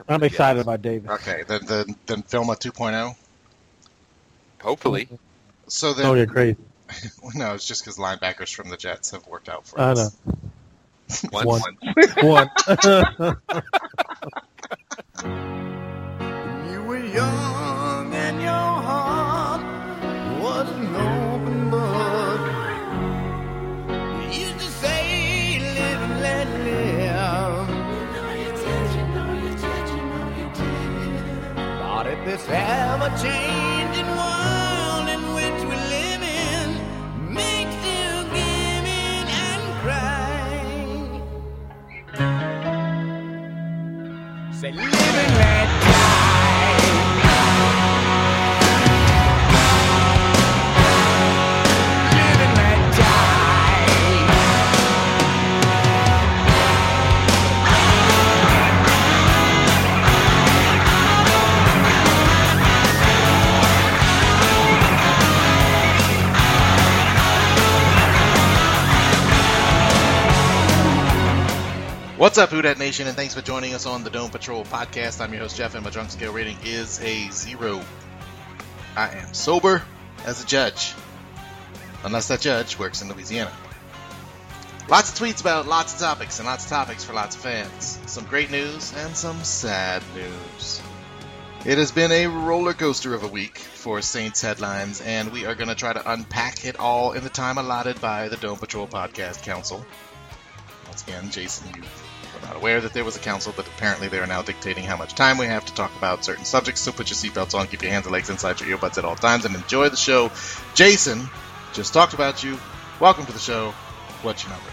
I'm excited about Davis. Okay, then Filma 2.0. Hopefully. So then, Oh, you're crazy. No, it's just because linebackers from the Jets have worked out for I us. know. One. One. You were young and your heart was an open book. You used to say, live and let live. But if this ever-changing world in which we live in makes you give in and cry, say, live and let What's up, Who Dat Nation, and thanks for joining us on the Dome Patrol podcast. I'm your host, Jeff, and my drunk scale rating is a 0. I am sober as a judge, unless that judge works in Louisiana. Lots of tweets about lots of topics, and lots of topics for lots of fans. Some great news and some sad news. It has been a roller coaster of a week for Saints headlines, and we are going to try to unpack it all in the time allotted by the Dome Patrol Podcast Council. Once again, Jason, you were not aware that there was a council, but apparently they are now dictating how much time we have to talk about certain subjects, so put your seatbelts on, keep your hands and legs inside your earbuds at all times, and enjoy the show. Jason just talked about you. Welcome to the show. What's your number?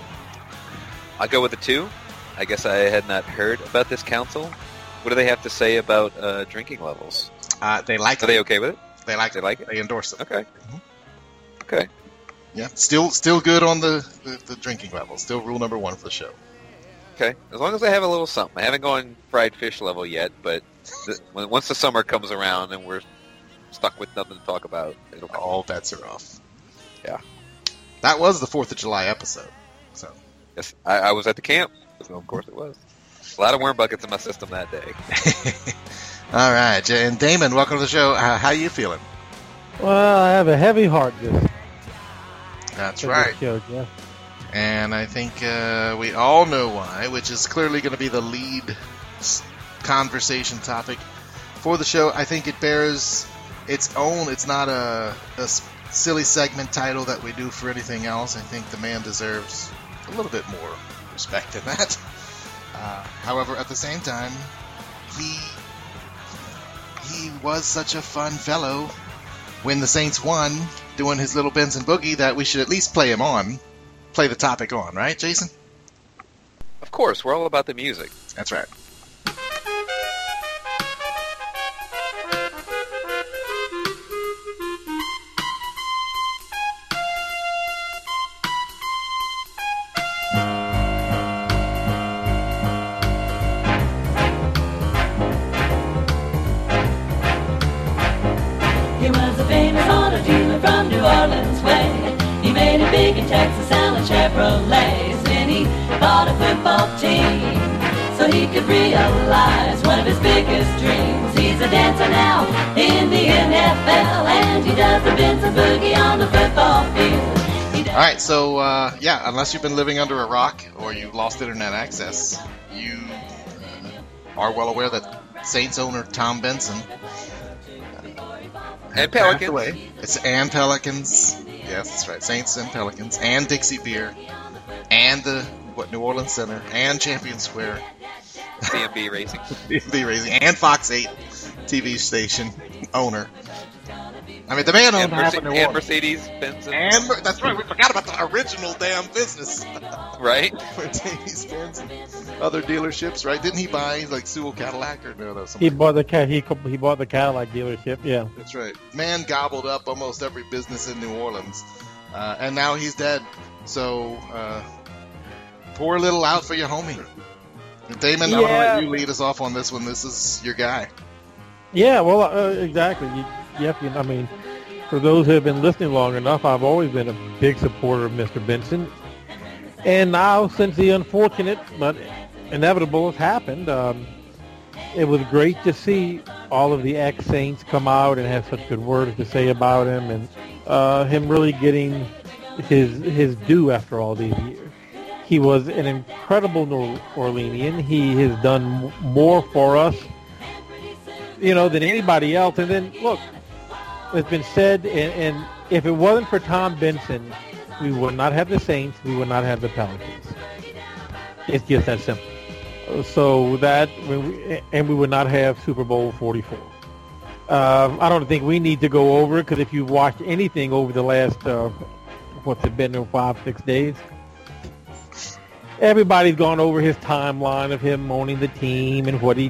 I'll go with a 2. I guess I had not heard about this council. What do they have to say about drinking levels? They like it. Are they okay with it? They like They it. like it? They endorse it. Okay. Mhm. Okay. Yeah, still good on the drinking level. Still rule number 1 for the show. Okay. As long as I have a little something. I haven't gone fried fish level yet, but once the summer comes around and we're stuck with nothing to talk about, it'll come. All bets are off. Yeah. That was the 4th of July episode. So Yes, I was at the camp, so of course it was. A lot of worm buckets in my system that day. all right, and Damon, welcome to the show. How you feeling? Well, I have a heavy heart this That's this right. show, Jeff. And I think we all know why, which is clearly going to be the lead conversation topic for the show. I think it bears its own. It's not a silly segment title that we do for anything else. I think the man deserves a little bit more respect than that. However, at the same time, he was such a fun fellow when the Saints won, doing his little Benson Boogie, that we should at least play the topic on, right, Jason? Of course, we're all about the music. That's right. He was a famous auto dealer from New Orleans way. He made it big in Texas, selling Chevrolets. Then he bought a football team so he could realize one of his biggest dreams. He's a dancer now in the NFL, and he does the Benson Boogie on the football field. All right, so unless you've been living under a rock or you lost internet access, you are well aware that Saints owner Tom Benson And passed Pelicans. away. It's and Pelicans. Yes, that's right. Saints and Pelicans and Dixie Beer and the New Orleans Center and Champion Square, CMB Racing. B Racing, and Fox 8 TV station owner. I mean, the man owned half of New And Orleans. Mercedes-Benz. And that's right. We forgot about the original damn business. Right? Mercedes-Benz and other dealerships, right? Didn't he buy like Sewell Cadillac or no? That was He something. bought he bought the Cadillac dealership. Yeah. That's right. Man gobbled up almost every business in New Orleans, and now he's dead. So pour a little out for your homie. Damon, I'm gonna let you lead us off on this one. This is your guy. Yeah. Well, exactly. I mean, for those who have been listening long enough, I've always been a big supporter of Mr. Benson. And now, since the unfortunate but inevitable has happened, it was great to see all of the ex-Saints come out and have such good words to say about him, and him really getting his due after all these years. He was an incredible New Orleanian. He has done more for us, than anybody else. And then, look, it's been said, and if it wasn't for Tom Benson, we would not have the Saints, we would not have the Pelicans. It's just that simple. So we would not have Super Bowl 44. I don't think we need to go over it, because if you've watched anything over the last, what's it been, 5-6 days, everybody's gone over his timeline of him owning the team and what he,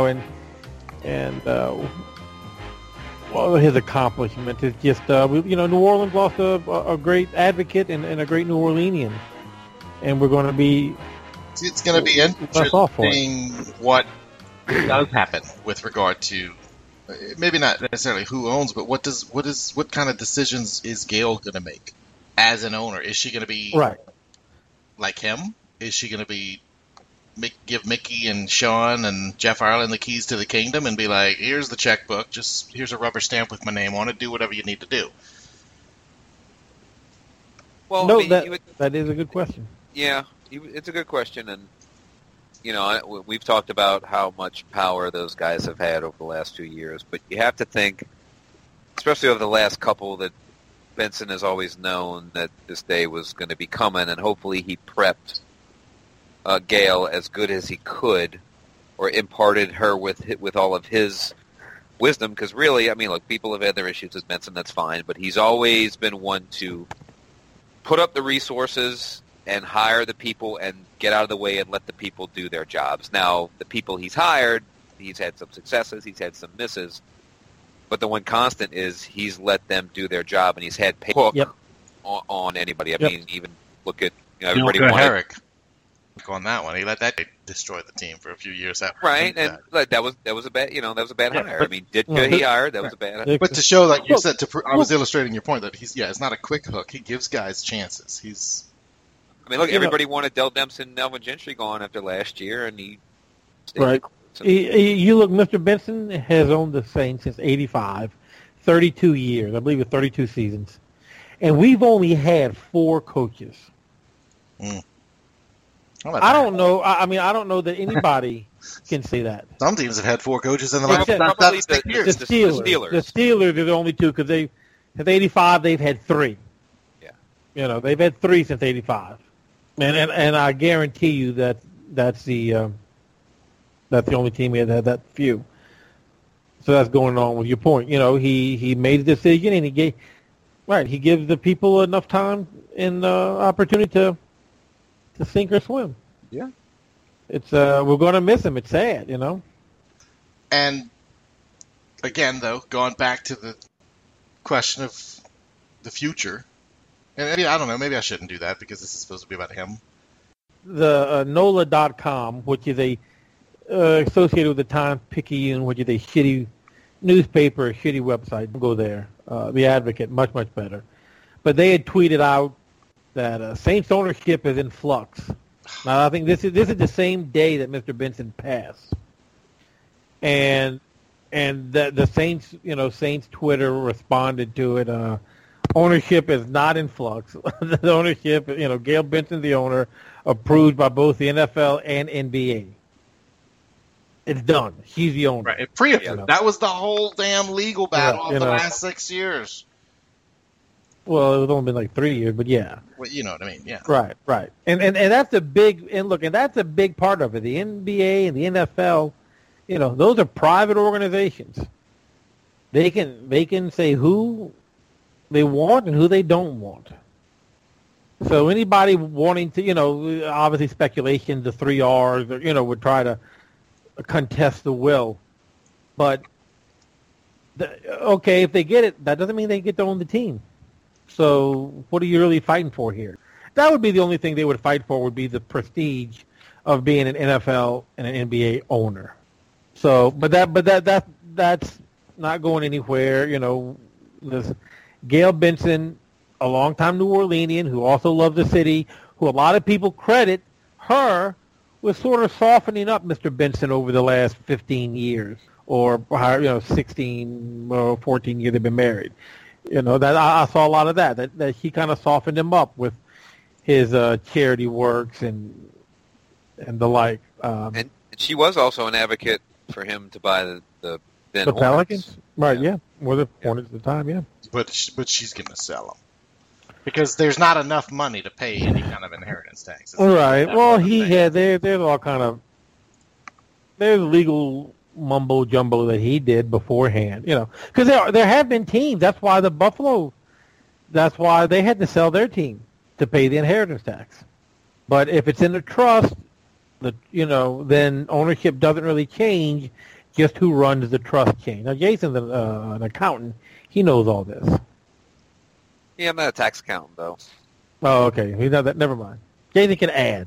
his accomplishment is just, New Orleans lost a great advocate and a great New Orleanian, and we're going to be. It's going to be interesting what does happen with regard to maybe not necessarily who owns, but what kind of decisions is Gail going to make as an owner? Is she going to be like him? Is she going to give Mickey and Sean and Jeff Ireland the keys to the kingdom and be like, here's the checkbook, just here's a rubber stamp with my name on it, do whatever you need to do? Well, no, that is a good question. Yeah, it's a good question, and we've talked about how much power those guys have had over the last few years, but you have to think, especially over the last couple, that Benson has always known that this day was going to be coming, and hopefully he prepped Gail as good as he could, or imparted her with all of his wisdom, because really, look, people have had their issues with Benson, that's fine, but he's always been one to put up the resources and hire the people and get out of the way and let the people do their jobs. Now, the people he's hired, he's had some successes, he's had some misses, but the one constant is he's let them do their job, and he's had pay on anybody. Even look at everybody wanted Herrick on that one. He let that destroy the team for a few years after. Right, and that was a bad hire. Ditka he hired, that was a bad hire. But to show, like you said, I was illustrating your point that it's not a quick hook. He gives guys chances. Look, everybody wanted Dell Dempsey and Melvin Gentry gone after last year, and he stayed. Right. You look, Mr. Benson has owned the Saints since '85, 32 years. I believe it's 32 seasons, and we've only had 4 coaches. I don't know. I don't know that anybody can say that. Some teams have had 4 coaches in the last 6 years. The Steelers are the only 2, because since '85 they've had 3. Yeah. They've had 3 since '85. And I guarantee you that's the only team that had that few. So that's going on with your point. He made a decision, and he gives the people enough time and opportunity to sink or swim. Yeah. It's we're going to miss him. It's sad, And again, though, going back to the question of the future. And maybe, I don't know, maybe I shouldn't do that because this is supposed to be about him. The NOLA.com, which is associated with the Times-Picayune, which is a shitty newspaper, a shitty website. Don't go there. The Advocate, much, much better. But they had tweeted out that Saints ownership is in flux. Now, I think this is the same day that Mr. Benson passed. And the Saints, Saints Twitter responded to it. Ownership is not in flux. The ownership, Gail Benson, the owner, approved by both the NFL and NBA. It's done. She's the owner. Right. Pre-approved. That was the whole damn legal battle of the last 6 years. Well, it's only been like 3 years, but yeah. Well, you know what I mean, yeah. Right. And that's a big, and that's a big part of it. The NBA and the NFL, those are private organizations. They can say who they want and who they don't want. So anybody wanting to, obviously speculation, the 3 R's, would try to contest the will. But, if they get it, that doesn't mean they get to own the team. So what are you really fighting for here? That would be the only thing they would fight for, would be the prestige of being an NFL and an NBA owner. So, but that's not going anywhere. This Gail Benson, a longtime New Orleanian who also loves the city, who a lot of people credit her was sort of softening up Mr. Benson over the last 15 years, or 16 or 14 years they've been married. That I saw a lot of that he kind of softened him up with his charity works and the like. And she was also an advocate for him to buy the then the Pelicans, Hornets. right? Yeah, or the Hornets at the time, yeah. But she's going to sell them because there's not enough money to pay any kind of inheritance taxes. Right. Well, there's all kind of there's legal mumbo jumbo that he did beforehand, because there have been teams. That's why they had to sell their team to pay the inheritance tax. But if it's in a trust, then ownership doesn't really change. Just who runs the trust change. Now, Jason's an accountant. He knows all this. Yeah, I'm not a tax accountant, though. Oh, okay. He's not that. Never mind. Jason can add.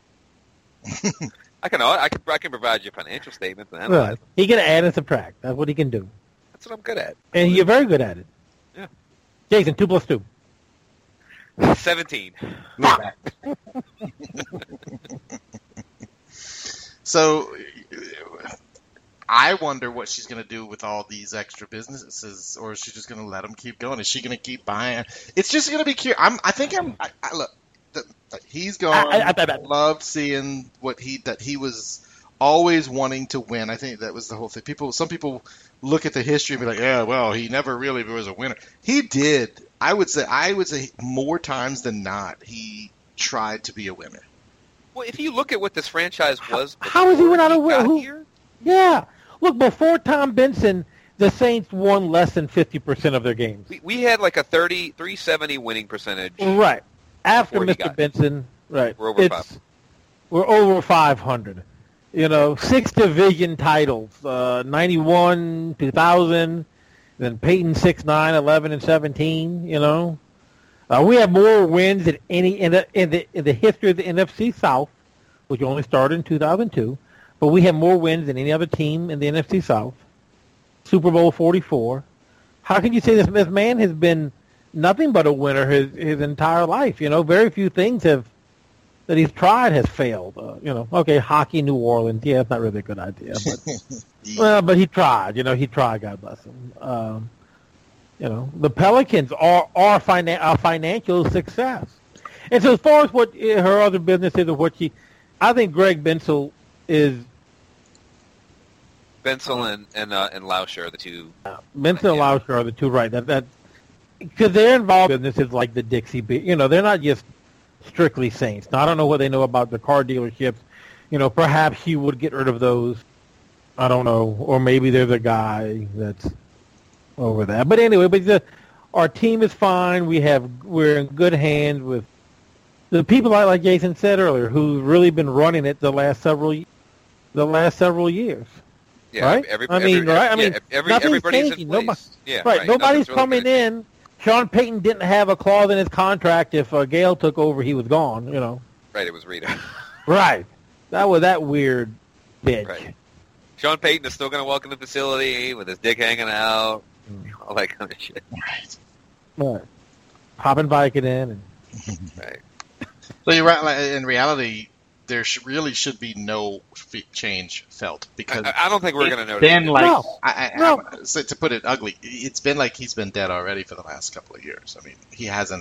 I can provide you financial statements and analyze them. He can add and subtract. That's what he can do. That's what I'm good at. And you're very good at it. Yeah. Jason, 2 + 2. 17. So, I wonder what she's going to do with all these extra businesses, or is she just going to let them keep going? Is she going to keep buying? It's just going to be curious. Look. He's gone. I loved seeing that he was always wanting to win. I think that was the whole thing. Some people look at the history and be like, yeah, well, he never really was a winner. He did. I would say more times than not, he tried to be a winner. Well, if you look at what this franchise was, how is he without a winner? Yeah. Look, before Tom Benson, the Saints won less than 50% of their games. We had like a 370 winning percentage. Right. After Mr. Benson, right. We're over 500. We're over 500. 6 division titles, 91, 2000, then Peyton 6, 9, 11, and 17, We have more wins than any in the history of the NFC South, which only started in 2002. But we have more wins than any other team in the NFC South. Super Bowl 44. How can you say this man has been nothing but a winner his entire life? Very few things that he's tried has failed. Okay, hockey, New Orleans. Yeah, it's not really a good idea. But, but he tried. He tried. God bless him. The Pelicans are a financial success. And so as far as what her other business is, or I think Greg Bensel is. Bensel and Lauscher are the two. Bensel and Lauscher are the two, right? That because they're involved in businesses like the Dixie Beer. They're not just strictly Saints. Now, I don't know what they know about the car dealerships. Perhaps he would get rid of those. I don't know, or maybe there's a guy that's over that. But anyway, our team is fine. We're in good hands with the people like Jason said earlier, who've really been running it the last several years. Yeah, right? Everybody's changing. in place. Nobody's coming in. Sean Payton didn't have a clause in his contract. If Gale took over, he was gone. Right, it was Rita. Right, that was that weird bitch. Right. Sean Payton is still going to walk in the facility with his dick hanging out, all that kind of shit. Right. Popping Vicodin. Right. So you're right. In reality, there really should be no change felt because I don't think we're going to notice. So to put it ugly, it's been like he's been dead already for the last couple of years. I mean, he hasn't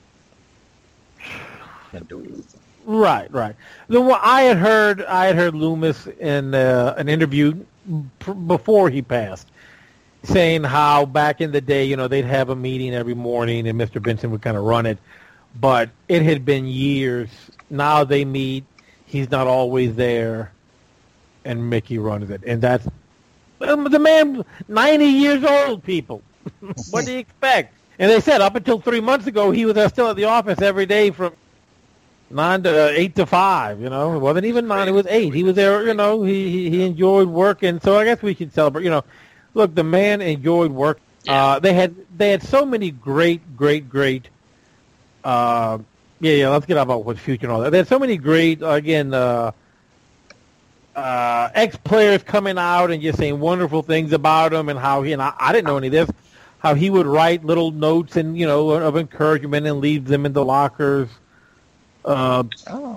been doing anything. Right. I had heard Loomis in an interview before he passed, saying how back in the day, they'd have a meeting every morning and Mr. Benson would kind of run it, but it had been years. Now they meet. He's not always there, and Mickey runs it. And that's the man, 90 years old, people. What do you expect? And they said up until 3 months ago, he was still at the office every day from 8 to 5. It wasn't even 9; it was 8. He was there. He enjoyed working. So I guess we should celebrate. Look, the man enjoyed work. Yeah. They had so many great. Let's get about what's future and all that. There's so many great, ex-players coming out and just saying wonderful things about him and how I didn't know any of this, how he would write little notes and, of encouragement and leave them in the lockers.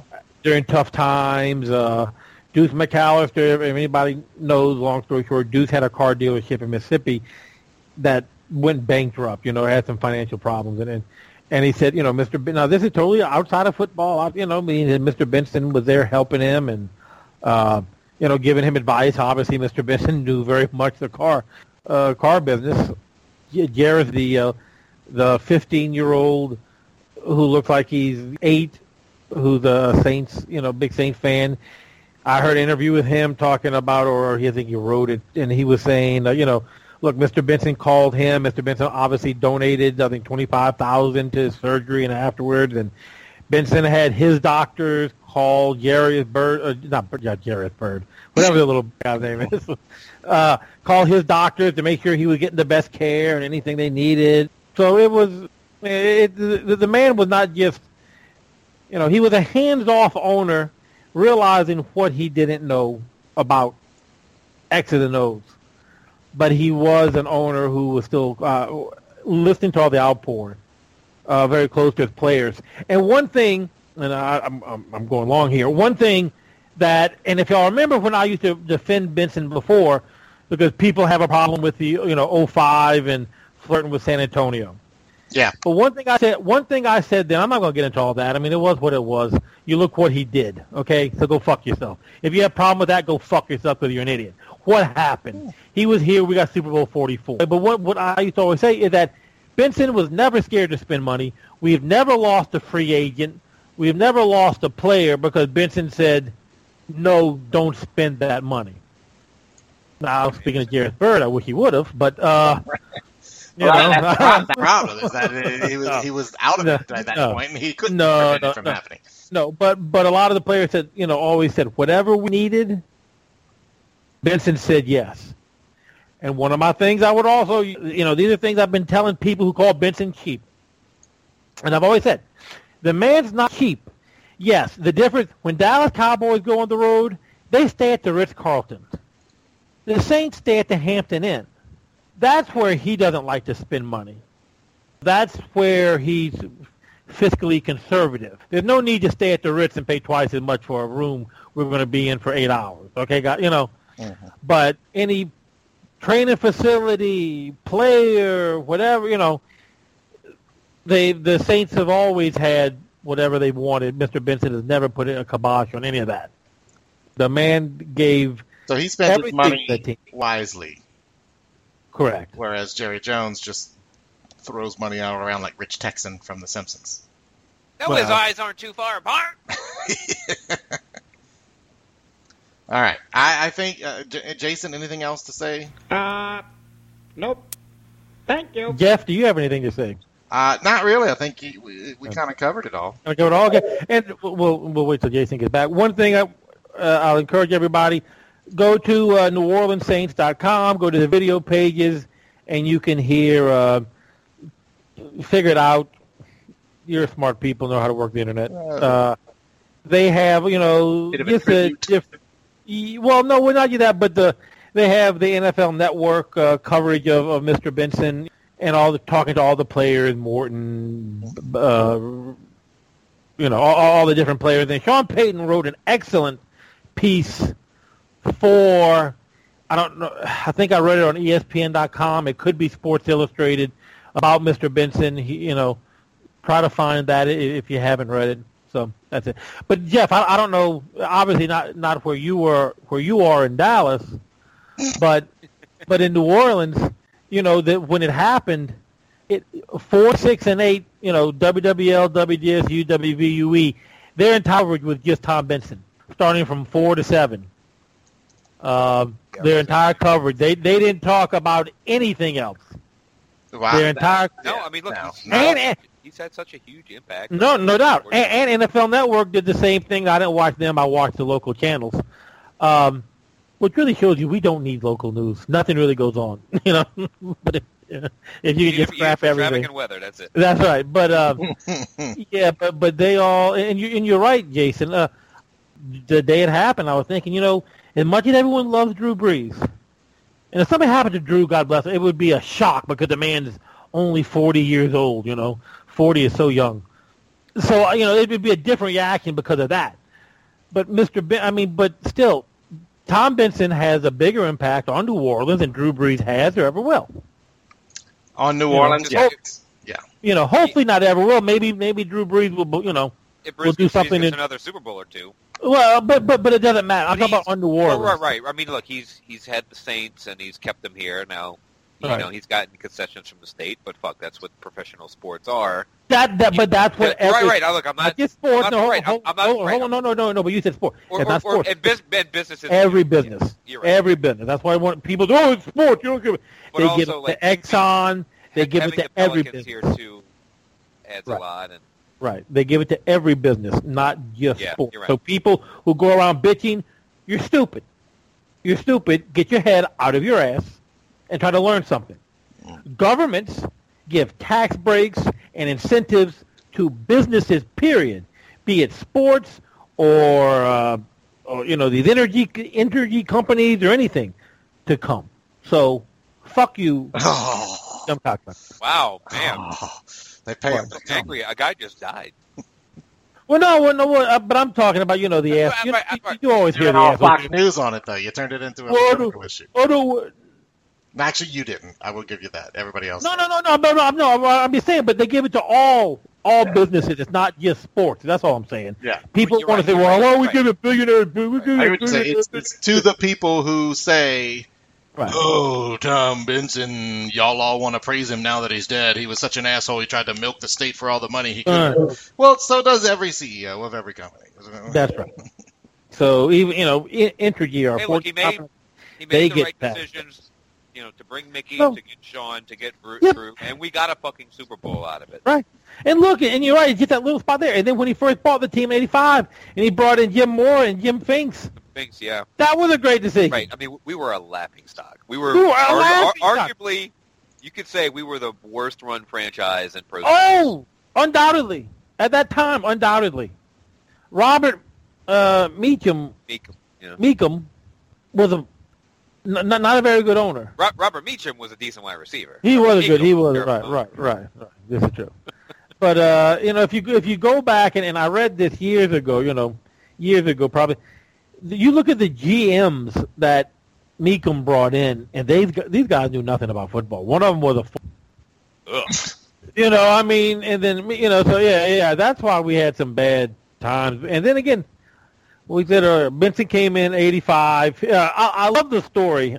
during tough times. Deuce McAllister, if anybody knows, long story short, Deuce had a car dealership in Mississippi that went bankrupt, had some financial problems. And he said, now this is totally outside of football, Mr. Benson was there helping him and, giving him advice. Obviously, Mr. Benson knew very much the car business. Jared's the 15-year-old who looks like he's 8, who's a Saints, big Saints fan. I heard an interview with him talking about, or I think he wrote it, and he was saying, look, Mr. Benson called him. Mr. Benson obviously donated, I think, $25,000 to his surgery and afterwards. And Benson had his doctors call Jarius Byrd, not Jarius Byrd, whatever the little guy's name is, call his doctors to make sure he was getting the best care and anything they needed. So the man was not just, he was a hands-off owner realizing what he didn't know about X's and O's. But he was an owner who was still listening to all the outpouring, very close to his players. And one thing, and I'm going long here, one thing that, and if y'all remember when I used to defend Benson before, because people have a problem with the 05 and flirting with San Antonio. Yeah. But one thing I said then, I'm not going to get into all that. I mean, it was what it was. You look what he did, okay? So go fuck yourself. If you have a problem with that, go fuck yourself because you're an idiot. What happened? He was here. We got Super Bowl 44. But what I used to always say is that Benson was never scared to spend money. We've never lost a free agent. We've never lost a player because Benson said, no, don't spend that money. Now, speaking of Jairus Byrd, I wish he would have, but... That's the problem is that he was out of it at that point, and he couldn't prevent it from happening. No, but a lot of the players said, always said, whatever we needed, Benson said yes. And one of my things I would also, these are things I've been telling people who call Benson cheap. And I've always said, the man's not cheap. Yes, the difference, when Dallas Cowboys go on the road, they stay at the Ritz-Carlton. The Saints stay at the Hampton Inn. That's where he doesn't like to spend money. That's where he's fiscally conservative. There's no need to stay at the Ritz and pay twice as much for a room we're going to be in for 8 hours. Okay, Mm-hmm. But any training facility, player, whatever, the Saints have always had whatever they wanted. Mr. Benson has never put a kibosh on any of that. The man gave... So he spent his money wisely. Correct. Whereas Jerry Jones just throws money out around like Rich Texan from The Simpsons. No, his eyes aren't too far apart. All right. I think, Jason, anything else to say? Nope. Thank you. Jeff, do you have anything to say? Not really. I think we kind of covered it all. Okay, and we'll wait till Jason gets back. One thing I'll encourage everybody, go to NewOrleansSaints.com, go to the video pages, and you can hear, figure it out. You're smart people, know how to work the internet. They have, just a different... Well, no, we're not that, but they have the NFL Network coverage of Mr. Benson and talking to all the players, Morton, all the different players. And Sean Payton wrote an excellent piece for, I don't know, I think I read it on ESPN.com. It could be Sports Illustrated about Mr. Benson. Try to find that if you haven't read it. So that's it. But Jeff, I don't know. Obviously, not where you are in Dallas, but in New Orleans, that when it happened, 4, 6, and 8, WWL, WDSU, WVUE, their entire coverage was just Tom Benson, starting from 4 to 7. Their entire coverage, they didn't talk about anything else. Wow. Their entire he's had such a huge impact. No doubt. And NFL Network did the same thing. I didn't watch them. I watched the local channels. Which really shows you we don't need local news. Nothing really goes on. But if you can just scrap everything. Traffic and weather, that's it. That's right. But yeah, but they all, and you're right, Jason. The day it happened, I was thinking, as much as everyone loves Drew Brees, and if something happened to Drew, God bless him, it would be a shock because the man is only 40 years old. 40 is so young. So, it would be a different reaction because of that. but still, Tom Benson has a bigger impact on New Orleans than Drew Brees has or ever will. On New Orleans, yeah. Hopefully not ever will. Maybe Drew Brees will, If will do something. Gets another Super Bowl or two. Well, but it doesn't matter. I'm talking about on New Orleans. Right. I mean, look, he's had the Saints and he's kept them here. Now, he's gotten concessions from the state, but fuck, that's what professional sports are. But that's what. Right. Look, I'm not. Just sports. I'm not Hold on. No. But you said sports. It's not sports. And business is every business. You're right. Every business. That's why I want people to. Oh, it's sports. You don't give it. But they also, give it to Exxon. They give it to every business. Here too adds a lot. And right. They give it to every business, not just sports. Right. So people who go around bitching, you're stupid. You're stupid. Get your head out of your ass and try to learn something. Governments give tax breaks and incentives to businesses, period, be it sports or these energy companies or anything to come. So, fuck you. Dumb cocksucker. Wow, man. They pay him. I'm angry. A guy just died. Well, no, but I'm talking about, the ass. You always hear the ass. Fox News on it, though. You turned it into a political issue. Actually, you didn't. I will give you that. Everybody else. No. I'm just saying, but they give it to all businesses. It's not just sports. That's all I'm saying. Yeah. People want to say, we give it billionaires. I would say it's to the people who say, right. Oh, Tom Benson, y'all all want to praise him now that he's dead. He was such an asshole. He tried to milk the state for all the money he could. Well, so does every CEO of every company. That's right. So even Entergy or he made the right decisions. To bring Mickey, to get Sean, to get Drew, and we got a fucking Super Bowl out of it. Right. And look, and you're right, he gets that little spot there. And then when he first bought the team in 85, and he brought in Jim Moore and Jim Finks. Finks, yeah. That was a great decision. Right. I mean, we were a laughing stock. We were arguably, you could say we were the worst-run franchise in pro sports. Oh, undoubtedly. At that time, undoubtedly. Robert Meacham was not a very good owner. Robert Meacham was a decent wide receiver. He was good. He was right. This is true. But if you go back and I read this years ago probably, you look at the GMs that Meacham brought in, and these guys knew nothing about football. One of them was and then so that's why we had some bad times. And then again, we said Benson came in 85. I love the story.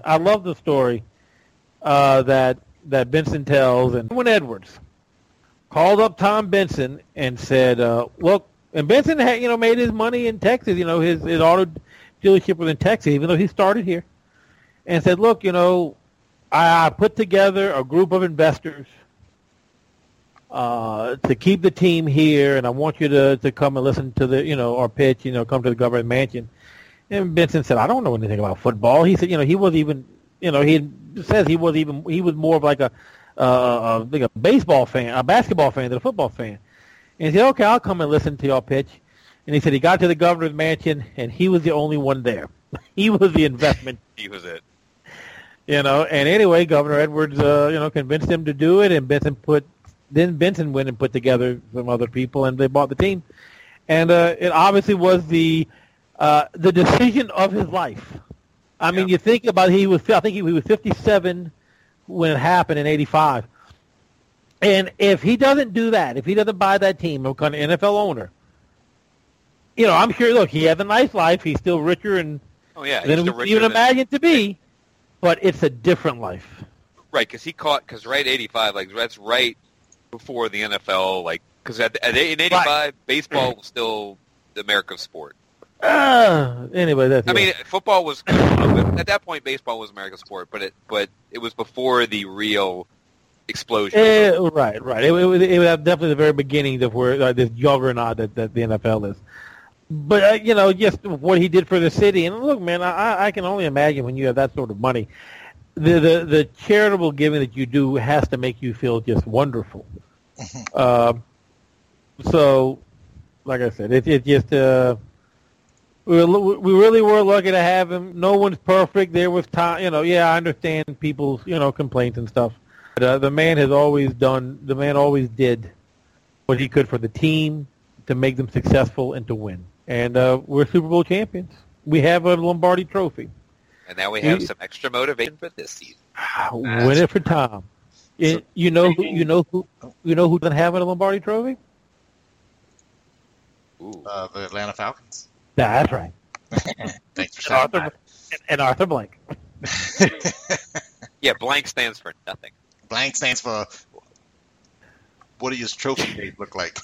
That Benson tells. And Edwin Edwards called up Tom Benson and said, look, and Benson had, made his money in Texas. His auto dealership was in Texas, even though he started here. And said, look, I put together a group of investors to keep the team here, and I want you to come and listen to the, our pitch, come to the government mansion. And Benson said, I don't know anything about football. He said, he wasn't even, he says he was more of like a baseball fan, a basketball fan than a football fan. And he said, okay, I'll come and listen to your pitch. And he said he got to the governor's mansion, and he was the only one there. He was the investment. He was it. And anyway, Governor Edwards, convinced him to do it, and Benson went and put together some other people, and they bought the team. And it obviously was the decision of his life. I mean, you think about he was 57 when it happened in 85. And if he doesn't do that, if he doesn't buy that team and become an NFL owner, I'm sure, look, he has a nice life. He's still richer than we even imagined to be, but it's a different life. Right, because right 85, like that's right before the NFL, because in 85, baseball was still the America's sport. Anyway, I mean, football was at that point. Baseball was America's sport, but it was before the real explosion. Right. It was definitely the very beginning of where this juggernaut that the NFL is. But just what he did for the city, and look, man, I can only imagine when you have that sort of money, the charitable giving that you do has to make you feel just wonderful. So, like I said, it just we really were lucky to have him. No one's perfect. There was time, I understand people's complaints and stuff. But the man always did what he could for the team to make them successful and to win. and we're Super Bowl champions. We have a Lombardi Trophy. And now we have some extra motivation for this season. Win it for Tom. You know who doesn't have a Lombardi Trophy? Ooh. The Atlanta Falcons. That's right. Thanks for shouting Arthur, and Arthur Blank. Yeah, blank stands for nothing. Blank stands for, what do your trophy days look like?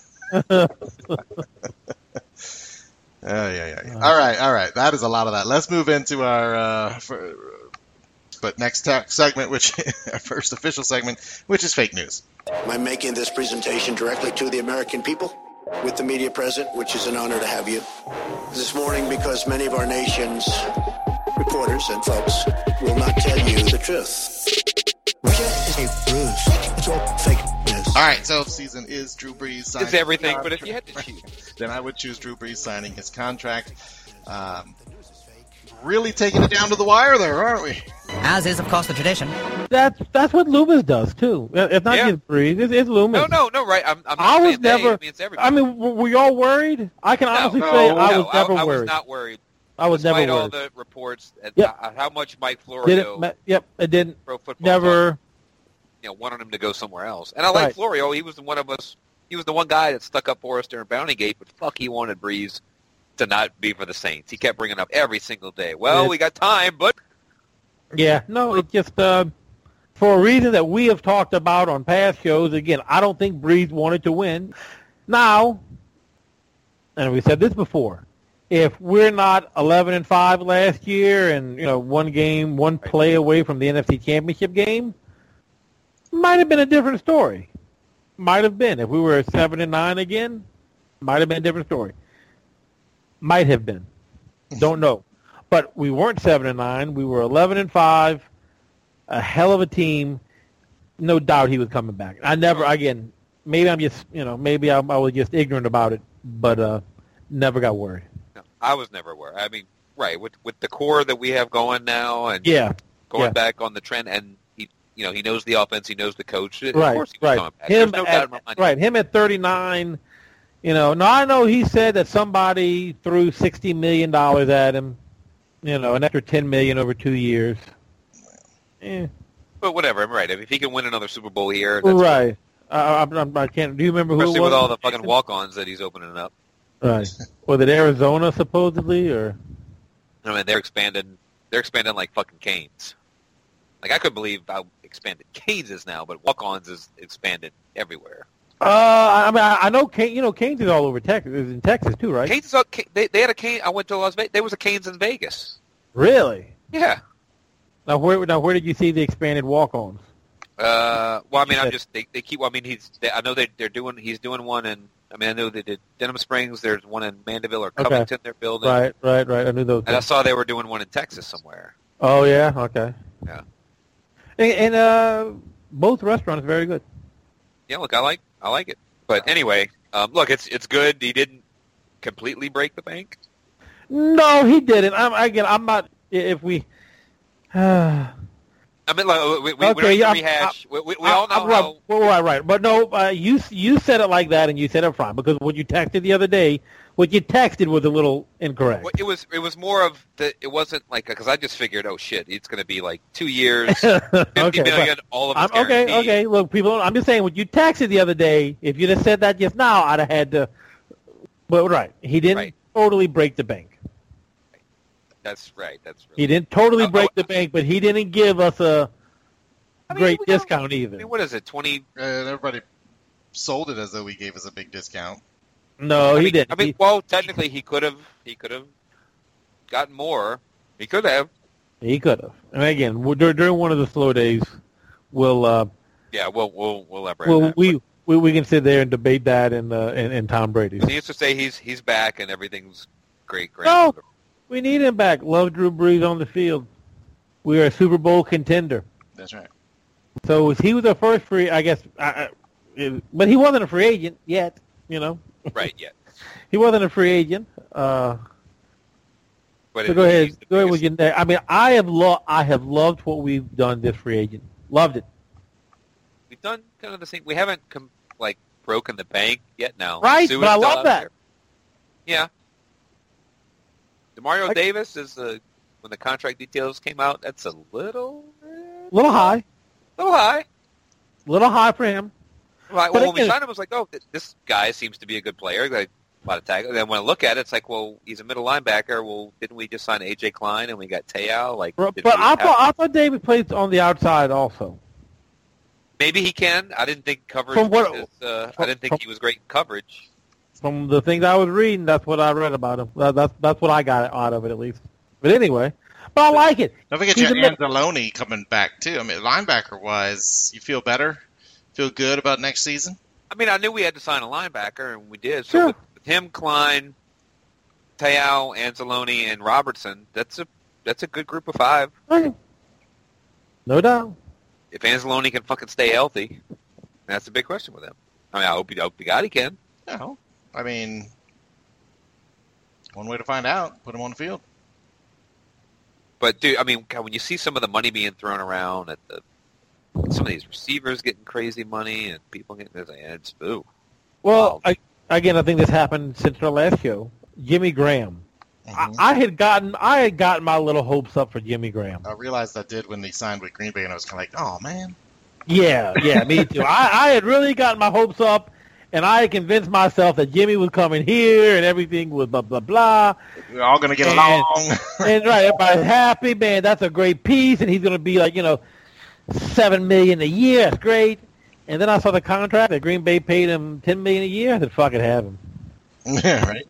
Yeah. All right. That is a lot of that. Let's move into our next segment, which our first official segment, which is fake news. I'm making this presentation directly to the American people with the media present, which is an honor to have you this morning, because many of our nation's reporters and folks will not tell you the truth. Russia is a ruse. It's all fake news. All right, so season is Drew Brees signing. It's everything, but if you had to choose, then I would choose Drew Brees signing his contract. Really taking it down to the wire there, aren't we? As is, of course, the tradition. That's what Loomis does too. It's not just Brees. It's Loomis. No, right. I'm not I was saying never. they, I mean, it's everybody. I mean, were y'all worried? I can honestly say I was never I worried. was not worried. I was never Despite worried. all the reports, Yep. how much Mike Florio, it didn't. Pro Football Never. Talk, wanted him to go somewhere else. And I like Florio. He was one of us. He was the one guy that stuck up for us during Bounty Gate, but fuck, he wanted Brees to not be for the Saints. He kept bringing up every single day. Well, we got time, but yeah, no, it just for a reason that we have talked about on past shows. Again, I don't think Brees wanted to win. Now, and we said this before, if we're not 11-5 last year, and one play away from the NFC Championship game, might have been a different story. Might have been. If we were 7-9 again, might have been a different story. Might have been. Don't know. But we weren't 7-9. We were 11-5. A hell of a team. No doubt he was coming back. Again, maybe I'm just, maybe I was just ignorant about it, but never got worried. no, I was never worried. I mean, right, with the core that we have going now and going back on the trend, and he knows the offense, he knows the coach. Of course he was coming back. There's no doubt in my mind. Right, him at 39. Now I know he said that somebody threw $60 million at him, an extra $10 million over 2 years. But whatever, I'm right. If he can win another Super Bowl here, Right. I can't. Do you remember who it was? Especially with all the fucking walk-ons that he's opening up. Right. Was it Arizona supposedly, or? I mean, they're expanding like fucking Canes. Like, I couldn't believe how expanded Canes is now, but walk-ons is expanded everywhere. I know Canes is all over Texas. It's in Texas too, right? Canes is all, they had a Cane. I went to Las Vegas. There was a Canes in Vegas. Really? Yeah. Now where did you see the expanded walk-ons? Well, I mean, they keep. I mean, I know he's doing one in. I mean, I know they did Denham Springs. There's one in Mandeville or Covington. They're building. Right. I knew those. And I saw they were doing one in Texas somewhere. Oh yeah. Okay. Yeah. And both restaurants are very good. Yeah, look, I like it. But anyway, look, it's good. He didn't completely break the bank. No, he didn't. I'm not. If we. I mean, like, we don't need to rehash. We all know how. Right. But no, you said it like that, and you said it fine, because what you texted the other day, what you texted was a little incorrect. Well, it was more of it wasn't like, because I just figured, oh shit, it's going to be like 2 years, $50 million, all of it's guaranteed. Okay. Look, people, I'm just saying what you texted the other day. If you'd have said that just now, I'd have had to. But right, he didn't totally break the bank. That's right. He didn't totally break the bank, but he didn't give us a great discount either. I mean, what is it, 20? Everybody sold it as though he gave us a big discount. No, he didn't. I mean, well, technically, he could have gotten more. He could have. He could have. And again, during one of the slow days, we'll elaborate. We can sit there and debate that in Tom Brady's. He used to say he's back and everything's great. No, we need him back. Love Drew Brees on the field. We are a Super Bowl contender. That's right. So he was our first free, I guess, but he wasn't a free agent yet. Right, yet. He wasn't a free agent. But so go ahead with your. I mean, I have loved what we've done this free agent. Loved it. We've done kind of the same. We haven't broken the bank yet. Now, right? But I love that. Yeah. Demario Davis is when the contract details came out. That's a little high. Little high. Little high for him. Right. But Well, when we again- signed him, I was like, oh, this guy seems to be a good player. Like, a lot of tag. And then when I look at it, it's like, well, he's a middle linebacker. Well, didn't we just sign A.J. Klein and we got Te'o? Like, But did we I have- thought David played on the outside also. maybe he can. I didn't think coverage. From what- I didn't think he was great in coverage. From the things I was reading, that's what I read about him. That's what I got out of it, at least. But anyway, but I like it. Don't forget He's your a mid- Anzalone coming back too. I mean, linebacker-wise, you feel better? Feel good about next season? I mean, I knew we had to sign a linebacker, and we did. So Sure. with him, Klein, Te'o, Anzalone, and Robertson, that's a good group of 5. Okay. No doubt. If Anzalone can fucking stay healthy, that's a big question with him. I mean, I hope he can. No. I mean, one way to find out, put him on the field. But dude, I mean, God, when you see some of the money being thrown around at some of these receivers getting crazy money and people getting it's ooh. Well, Wow. I think this happened since our last show. Jimmy Graham. Mhm. I had gotten my little hopes up for Jimmy Graham. I realized I did when they signed with Green Bay, and I was kind of like, oh, man. Yeah, me too. I had really gotten my hopes up, and I had convinced myself that Jimmy was coming here and everything was blah, blah, blah. We're all going to get And- along. And right, everybody's happy, man. That's a great piece, and he's going to be like, $7 million a year. That's great. And then I saw the contract that Green Bay paid him $10 million a year. I said, fucking have him. Yeah, right?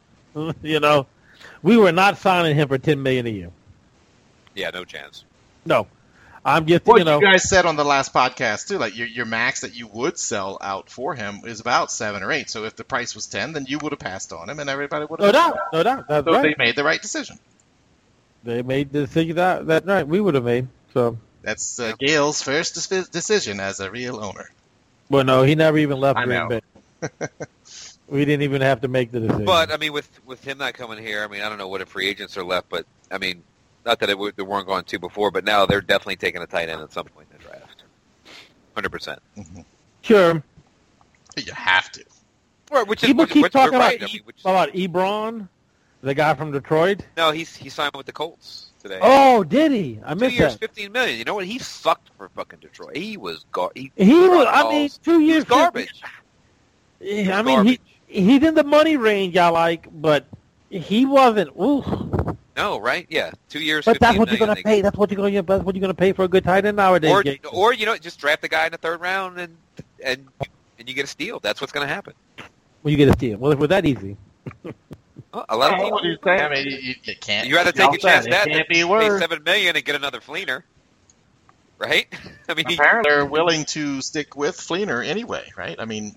We were not signing him for $10 million a year. Yeah, no chance. No, I'm just What you guys said on the last podcast, too, like your max that you would sell out for him is about 7 or 8. So if the price was 10, then you would have passed on him, and everybody would have. no doubt. That's So right. they made the right decision. They made the decision that night. We would have made. So, That's Gail's first decision as a real owner. well, no, he never even left I Green know. Bay. We didn't even have to make the decision. But I mean, with him not coming here, I mean, I don't know what if free agents are left, but I mean, not that they weren't going to before, but now they're definitely taking a tight end at some point in the draft. 100%. sure, You have to. Right, which is people keep which, talking right. about, I mean, which, about Ebron, the guy from Detroit. no, he signed with the Colts today. Oh, did he? I 2 missed years, that. $15 million. You know what? He sucked for fucking Detroit. He was He was. I mean, 2 he years was garbage. Yeah, I was mean, garbage. he's in the money range I like, but he wasn't. Ooh. No, right? Yeah, 2 years. But that's $15 what you're million, gonna pay. That's what you're gonna pay for a good tight end nowadays. Jason. Or just draft the guy in the 3rd round and you get a steal. That's what's going to happen. Well, you get a steal. Well, if it was that easy. A lot of people. What do you say? I mean, you can't. You rather take a chance It that can't than be pay worse. $7 million and get another Fleener, right? I mean, Apparently, they're willing to stick with Fleener anyway, right? I mean,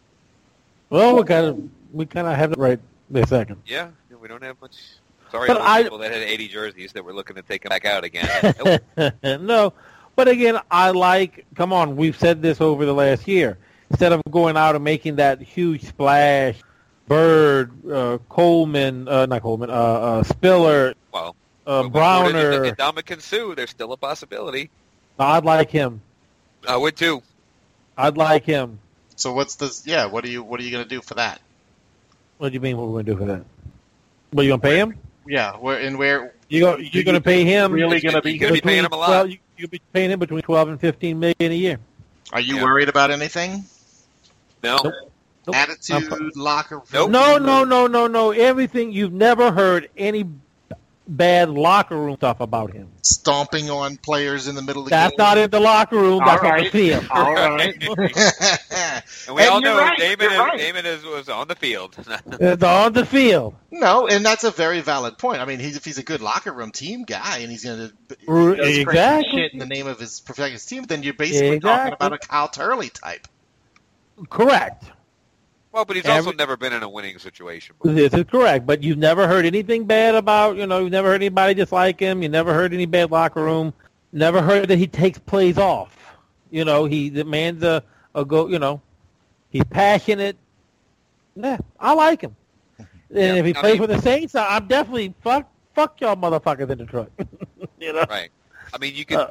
Well, we kind of have it right this second. yeah, we don't have much. Sorry, But to those I- people that had 80 jerseys that were looking to take them back out again. Nope. No, but again, I like. Come on, we've said this over the last year. Instead of going out and making that huge splash, Bird, Coleman, not Coleman, Spiller, Well, Browner. and Ndamukong Suh, there's still a possibility. I'd like him. I would too. I'd like him. so what's the? Yeah, what are you going to do for that? What do you mean? What we're gonna do for that? What, you gonna pay him? Yeah, where? You're gonna pay him? Really going to be? You're gonna be paying him a lot. 12 you'll be paying him between 12 and 15 million a year. Are you Yeah. worried about anything? No. Nope. Nope. Attitude, locker Nope. room? No. Everything you've never heard any bad locker room stuff about him. Stomping on players in the middle of the That's game. not in the locker room. That's All on the right. field. All right. And we all you're know right, Damon, you're right. was on the field. It's on the field. No, and that's a very valid point. I mean, if he's a good locker room team guy and he's going to Exactly. shit in the name of his protect team, then you're basically talking about a Kyle Turley type. Correct. Well, but he's also never been in a winning situation. This is correct. But you've never heard anything bad about, you've never heard anybody dislike him. You never heard any bad locker room. Never heard that he takes plays off. The man's a go, he's passionate. Yeah, I like him. And Yeah, if he I plays mean- for the Saints, I'm definitely fuck y'all motherfuckers in Detroit. Right. I mean, you could.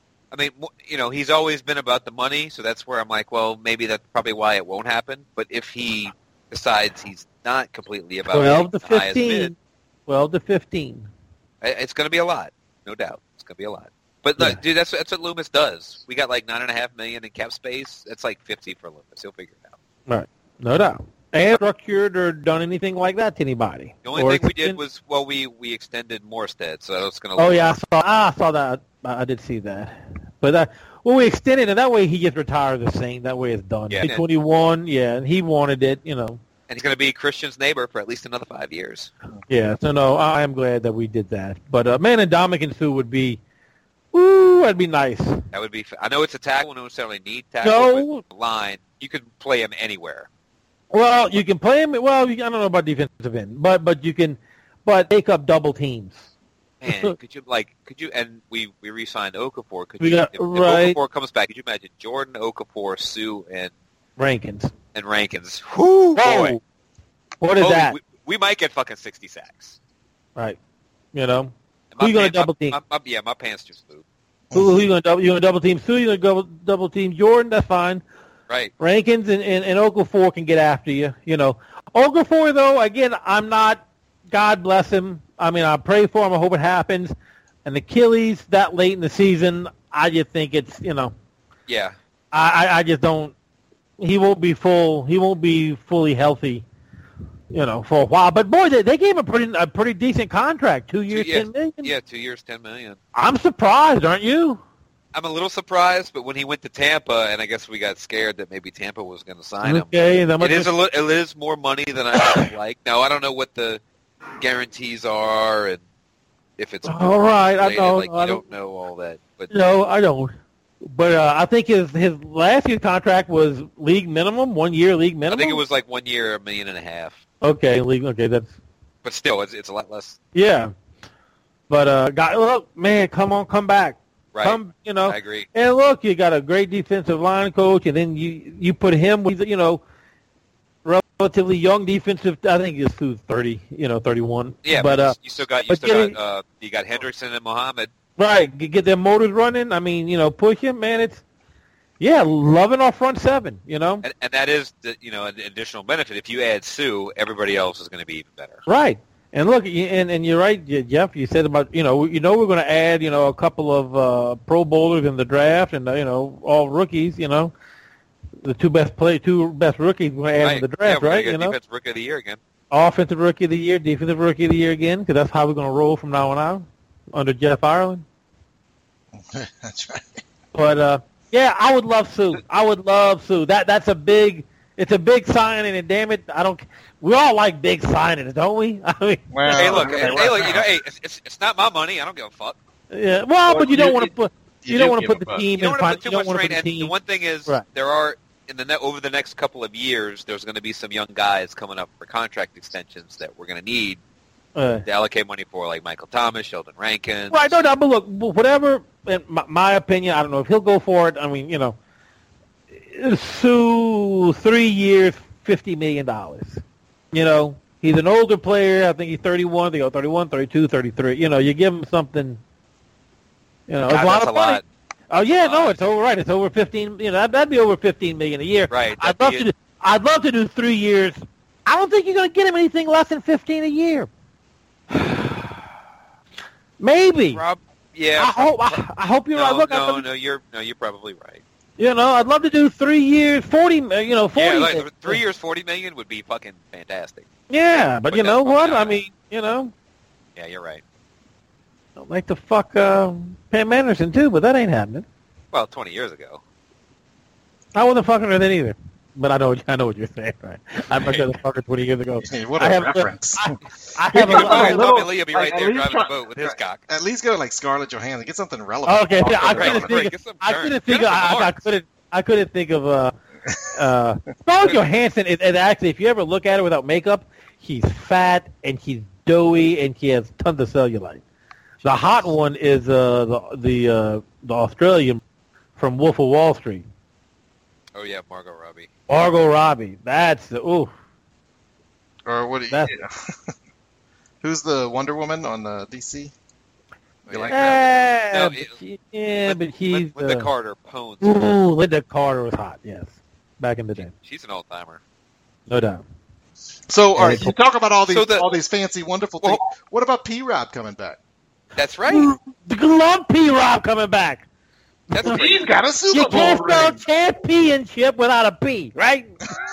He's always been about the money, so that's where I'm like, well, maybe that's probably why it won't happen. But if he decides he's not completely about 12 to the highest bid, 12 to 15. It's going to be a lot, no doubt. It's going to be a lot. But look, dude, that's what Loomis does. We got like $9.5 million in cap space. That's like 50 for Loomis. He'll figure it out. Right, no doubt. And structured or done anything like that to anybody. The only thing we did was we extended Morstead, so it's going to. Oh yeah, I saw that. I did see that. But we extended it. That way he just retired the Saint. That way it's done. Yeah. 21. Yeah, and he wanted it. You know. And he's going to be Christian's neighbor for at least another 5 years. Yeah. So no, I am glad that we did that. But man, and Ndamukong Suh would be. Woo, that'd be nice. That would be. I know it's a tackle. We don't necessarily need tackle. But line, you could play him anywhere. Well, you can play him. Well, I don't know about defensive end, but you can, take up double teams. Man, could you? And we re-signed Okafor. If Right. Okafor comes back, could you imagine Jordan, Okafor, Sue, and Rankins? Whoo, boy! What is that? We might get fucking 60 sacks. Right. You know. Who you gonna double team? My pants just flew. Who you gonna double? You gonna double team Sue? You gonna double team Jordan? That's fine. Right. Rankins and Okafor can get after you. You know, Okafor though. Again, I'm not. God bless him. I mean, I pray for him. I hope it happens. And Achilles that late in the season, I just think it's Yeah. I just don't. He won't be full. He won't be fully healthy. For a while. But boy, they gave him a pretty decent contract. 2 years, $10 million. Yeah, 2 years, $10 million. I'm surprised, aren't you? I'm a little surprised, but when he went to Tampa, and I guess we got scared that maybe Tampa was going to sign him. Okay, it is more money than I would like. Now I don't know what the guarantees are, and if it's all right. related. I don't know all that, but no, I don't. But I think his last year's contract was league minimum, 1 year league minimum. I think it was like 1 year, $1.5 million. Okay, league. Okay, that's. But still, it's a lot less. Yeah, but look, man, come back. Right. I agree. And look, you got a great defensive line coach, and then you put him with relatively young defensive. I think he's 30, 31. Yeah, but you got Hendrickson and Muhammad. Right, get their motors running. I mean, push him, man. It's loving our front seven. And that is an additional benefit. If you add Sue, everybody else is going to be even better. Right. And look, and you're right, Jeff. You said about we're going to add a couple of Pro Bowlers in the draft, and all rookies. The two best rookies we're going to add in the draft, right? Defensive Rookie of the Year again. Offensive Rookie of the Year, Defensive Rookie of the Year again, because that's how we're going to roll from now on out under Jeff Ireland. That's right. But I would love Sue. That's a big. It's a big signing, and damn it, we all like big signings, don't we? I mean, hey, look, it's not my money. I don't give a fuck. Yeah, but you don't want to put the team. You don't want to put too much strain. And the one thing is, right. There are over the next couple of years, there's going to be some young guys coming up for contract extensions that we're going to need to allocate money for, like Michael Thomas, Sheldon Rankin. Right, no, but look, whatever. In my opinion, I don't know if he'll go for it. I mean, Sue, 3 years, $50 million. He's an older player. I think he's 31. They go 31, 32, 33. You give him something. It's a lot of money. Oh yeah, no, it's over. Right, it's over 15. That'd be over $15 million a year. Right. I'd love to do 3 years. I don't think you're going to get him anything less than 15 a year. Maybe. Rob, yeah. I hope you're right. Look, you're probably right. I'd love to do 3 years, 40. 40. Yeah, 3 years, $40 million would be fucking fantastic. Yeah, but you know what? I mean, Yeah, you're right. I'd like to fuck Pam Anderson too, but that ain't happening. Well, 20 years ago. I wasn't fucking her then either. But I know what you're saying, right? I fucked her fucking 20 years ago. Hey, what a reference. I have a little. Bobby Lee will be right there driving the boat with his cock. At least go to like Scarlett Johansson. Get something relevant. Okay, I couldn't think of Scarlett Johansson is actually, if you ever look at her without makeup, he's fat and he's doughy and he has tons of cellulite. The hot one is the Australian from Wolf of Wall Street. Oh yeah, Margot Robbie. Margot Robbie. That's the oof. Or what? Who's the Wonder Woman on the DC? You like that? But he's Linda Carter. Pones. Ooh, Linda Carter was hot. Yes, back in the day. She's an old timer. No doubt. So, all right, you talk about all these fancy, wonderful things. Well, What about P-Rob coming back? That's right. Love P-Rob coming back. That's right. He's got a You Super Bowl can't spell ring. championship without a P, right?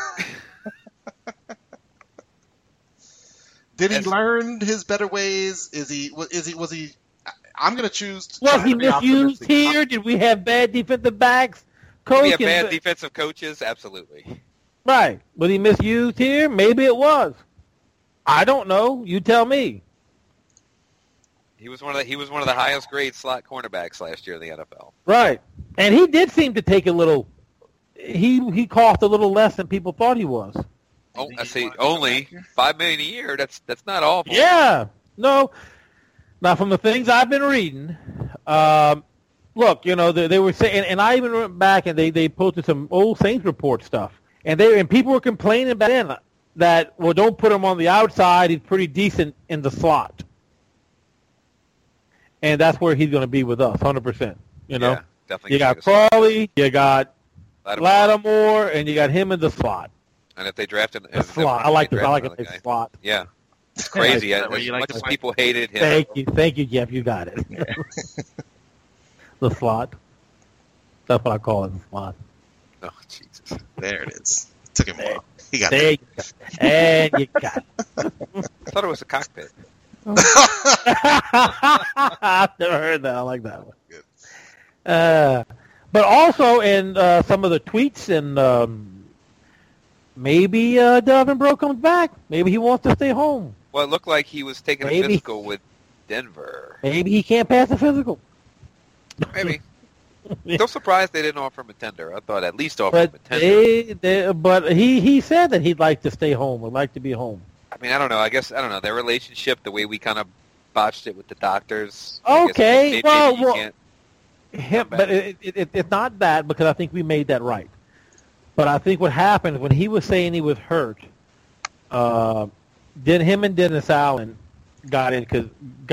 Did he Yes. learn his better ways? Was he? I'm going to choose. to Was try he to be misused optimistic. here? Did we have bad defensive backs? We Coach have bad and- defensive coaches, absolutely. Right. Was he misused here? Maybe it was. I don't know. You tell me. He was one of the highest grade slot cornerbacks last year in the NFL. Right. And he did seem to take a little. He cost a little less than people thought he was. Oh, I see. Only $5 million a year. That's not awful. Yeah. No. Now, from the things I've been reading, look, they were saying, and I even went back and they posted some old Saints report stuff, and people were complaining back then that, well, don't put him on the outside. He's pretty decent in the slot, and that's where he's going to be with us, 100%. Yeah, definitely. You got Crawley, you got Lattimore. Lattimore, and you got him in the slot. And if they drafted The slot. I like it. Slot. Yeah, it's crazy. That way you As like much to as fight. people hated him. Thank you, Jeff. You got it. The slot. That's what I call it, the slot. Oh, Jesus. There it is. Took him a while. He got There you go. And you got it. I thought it was a cockpit. I've never heard that. I like that one. But also in some of the tweets and maybe Delvin Breaux comes back. Maybe he wants to stay home. Well, it looked like he was taking a Maybe. physical with Denver. Maybe he can't pass the physical. Maybe. Still surprised they didn't offer him a tender. I thought at least offer him But a tender. but he said that he'd like to stay home. Would like to be home. I mean, I don't know. I know. Their relationship, the way we kind of botched it with the doctors. I guess Okay, maybe well, you well, can't- Him, Come but back. it's not that, because I think we made that right. But I think what happened when he was saying he was hurt, then him and Dennis Allen got into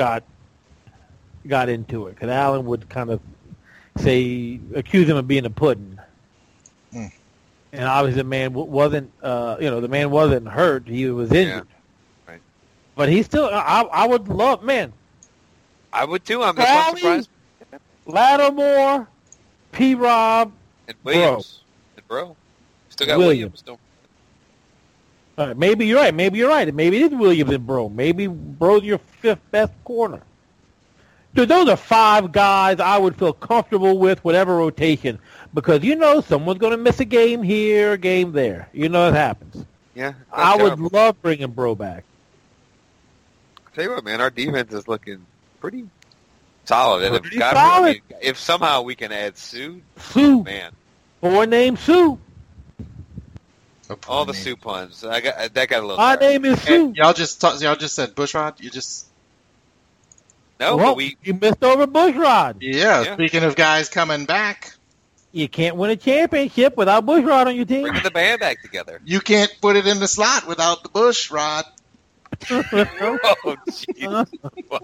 it, because Allen would kind of accuse him of being a pudding. Mm. And obviously the man wasn't hurt; he was injured. right. But he still, I would love, man. I would too. I'm just not Crowley, surprised. Lattimore, P-Rob. And Williams. And Bro. Still got Williams. Williams. Still. All right, maybe you're right. Maybe it is Williams and Bro. Maybe Bro's your fifth best corner. Dude, those are five guys I would feel comfortable with, whatever rotation, because someone's going to miss a game here, a game there. It happens. Yeah. I would love bringing Bro back. Tell you what, man, our defense is looking pretty solid. And Pretty solid. if somehow we can add Sue, Sue, man, boy named Sue. all the Sue puns. That got a little. My tiring. name is Sue. Y'all just said Bushrod. You just No, Well, but you missed over Bushrod. Yeah. Speaking of guys coming back, You can't win a championship without Bushrod on your team. bringing the band back together. you can't put it in the slot without the Bushrod. Oh, jeez. Wow.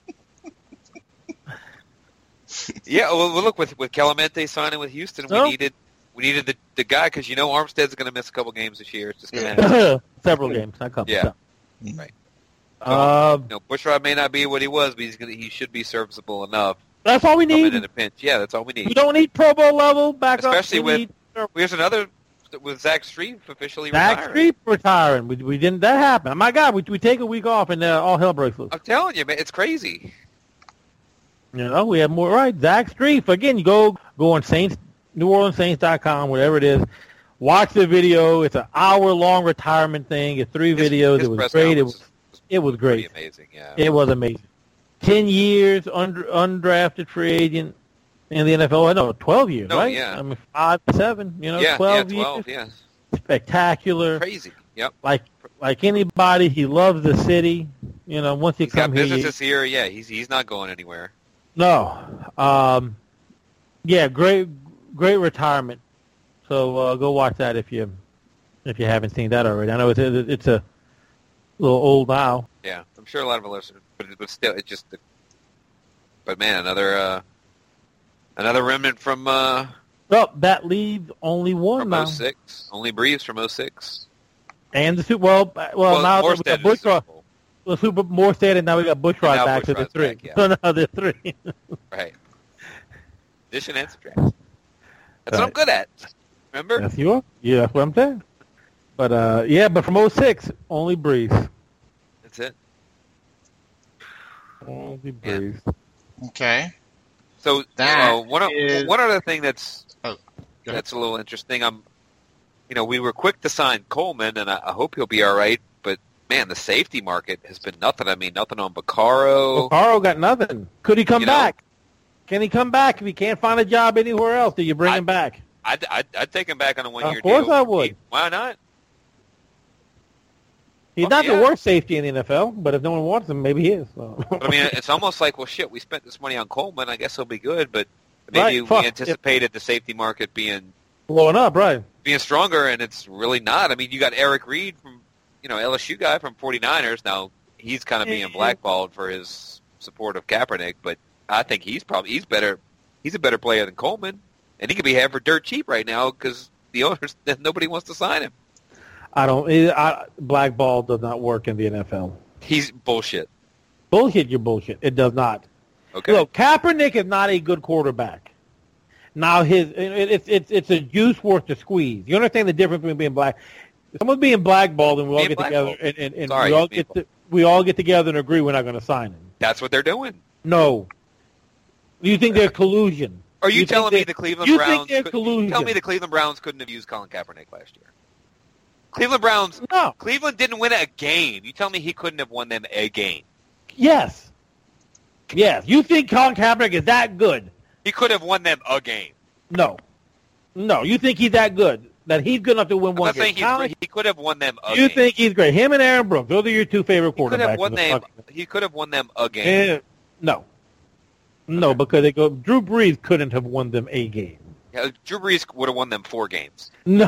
Yeah, well, look, with Clemente signing with Houston, No. we needed the guy, because Armstead's going to miss a couple games this year. It's just going to happen. Several games, not a couple. Yeah. So. Right. Um, Bushrod may not be what he was, but he should be serviceable enough. That's all we Come in need. in a pinch. Yeah, that's all we We need. don't need Pro Bowl level backup. Especially We with need Here's another with Zach Streep officially Zach retiring. Streep retiring. We didn't. That happened. My God, we take a week off and all hell breaks loose. I'm telling you, man, it's crazy. We have more. Right, Zach Streep. Again, you go on NewOrleansSaints.com, whatever it is. Watch the video. It's an hour-long retirement thing. It's 3 videos. His It was press great. conference It was pretty great. amazing. Yeah. It was amazing. 10 years, undrafted free agent in the NFL. I know, 12 years, No, right? yeah. I mean, 5 to 7, 12 12, years. yeah. Spectacular. Crazy. Yep. Like anybody, he loves the city. Once he He's got comes here, businesses here. Yeah, he's not going anywhere. no. Yeah, great retirement. So go watch that if you haven't seen that already. I know it's a little old now. Yeah, I'm sure a lot of our listeners, but still, it's just. But man, another remnant from Well, that leaves only one now. 06. Only Breeze from 06. And the Super Bowl. Well, now we Morstead got is the Super Bushrod. Bowl. Well, Morstead, and now we got Bushrod now back to the Bushrod's three. back, yeah. So now they're three. Right. Addition and subtraction. That's what I'm good at. Remember? Yes, you are. Yeah, that's what I'm saying. But but from 06, only Breeze. That's it. Only Breeze. Okay. So That one is- other thing that's Oh, go ahead. that's a little interesting. We were quick to sign Coleman, and I hope he'll be all right. But man, the safety market has been nothing. I mean, nothing on Vaccaro. Vaccaro got nothing. Could he come You know? back? Can he come back if he can't find a job anywhere else? Do you bring him back? I'd take him back on a 1-year Of course deal. I would. Why not? He's Well, not yeah. the worst safety in the NFL, but if no one wants him, maybe he is. So. But I mean, it's almost like, well, shit, we spent this money on Coleman. I guess he'll be good. But maybe Right, fuck. we anticipated the safety market being Blowing up, right? stronger, and it's really not. I mean, you got Eric Reed from, LSU guy from 49ers. Now, he's kind of being blackballed for his support of Kaepernick, but I think he's better. He's a better player than Coleman, and he could be had for dirt cheap right now because the owners, nobody wants to sign him. Blackball does not work in the NFL. He's bullshit. Bullshit, you're bullshit. It does not. Okay. Look, Kaepernick is not a good quarterback. Now it's a juice worth the squeeze. You understand the difference between being black? Someone's being blackballed, and we all Being get together, blackballed. and Sorry, we all get together and agree we're not going to sign him. That's what they're doing. No. You think they're collusion? Are you think telling me they- the Cleveland you Browns? think they're collusion? Tell me the Cleveland Browns couldn't have used Colin Kaepernick last year. Cleveland Browns. No. Cleveland didn't win a game. You tell me he couldn't have won them a game. Yes. Yes. You think Colin Kaepernick is that good? He could have won them a game. No. No. You think he's that good? That he's good enough to win I'm one not game? saying he could have won them a You game. think he's great? Him and Aaron Brooks. Those are your two favorite He could quarterbacks. have won in the them. fucking- He could have won them a game. No. No, because Drew Brees couldn't have won them a game. Yeah, Drew Brees would have won them 4 games. No.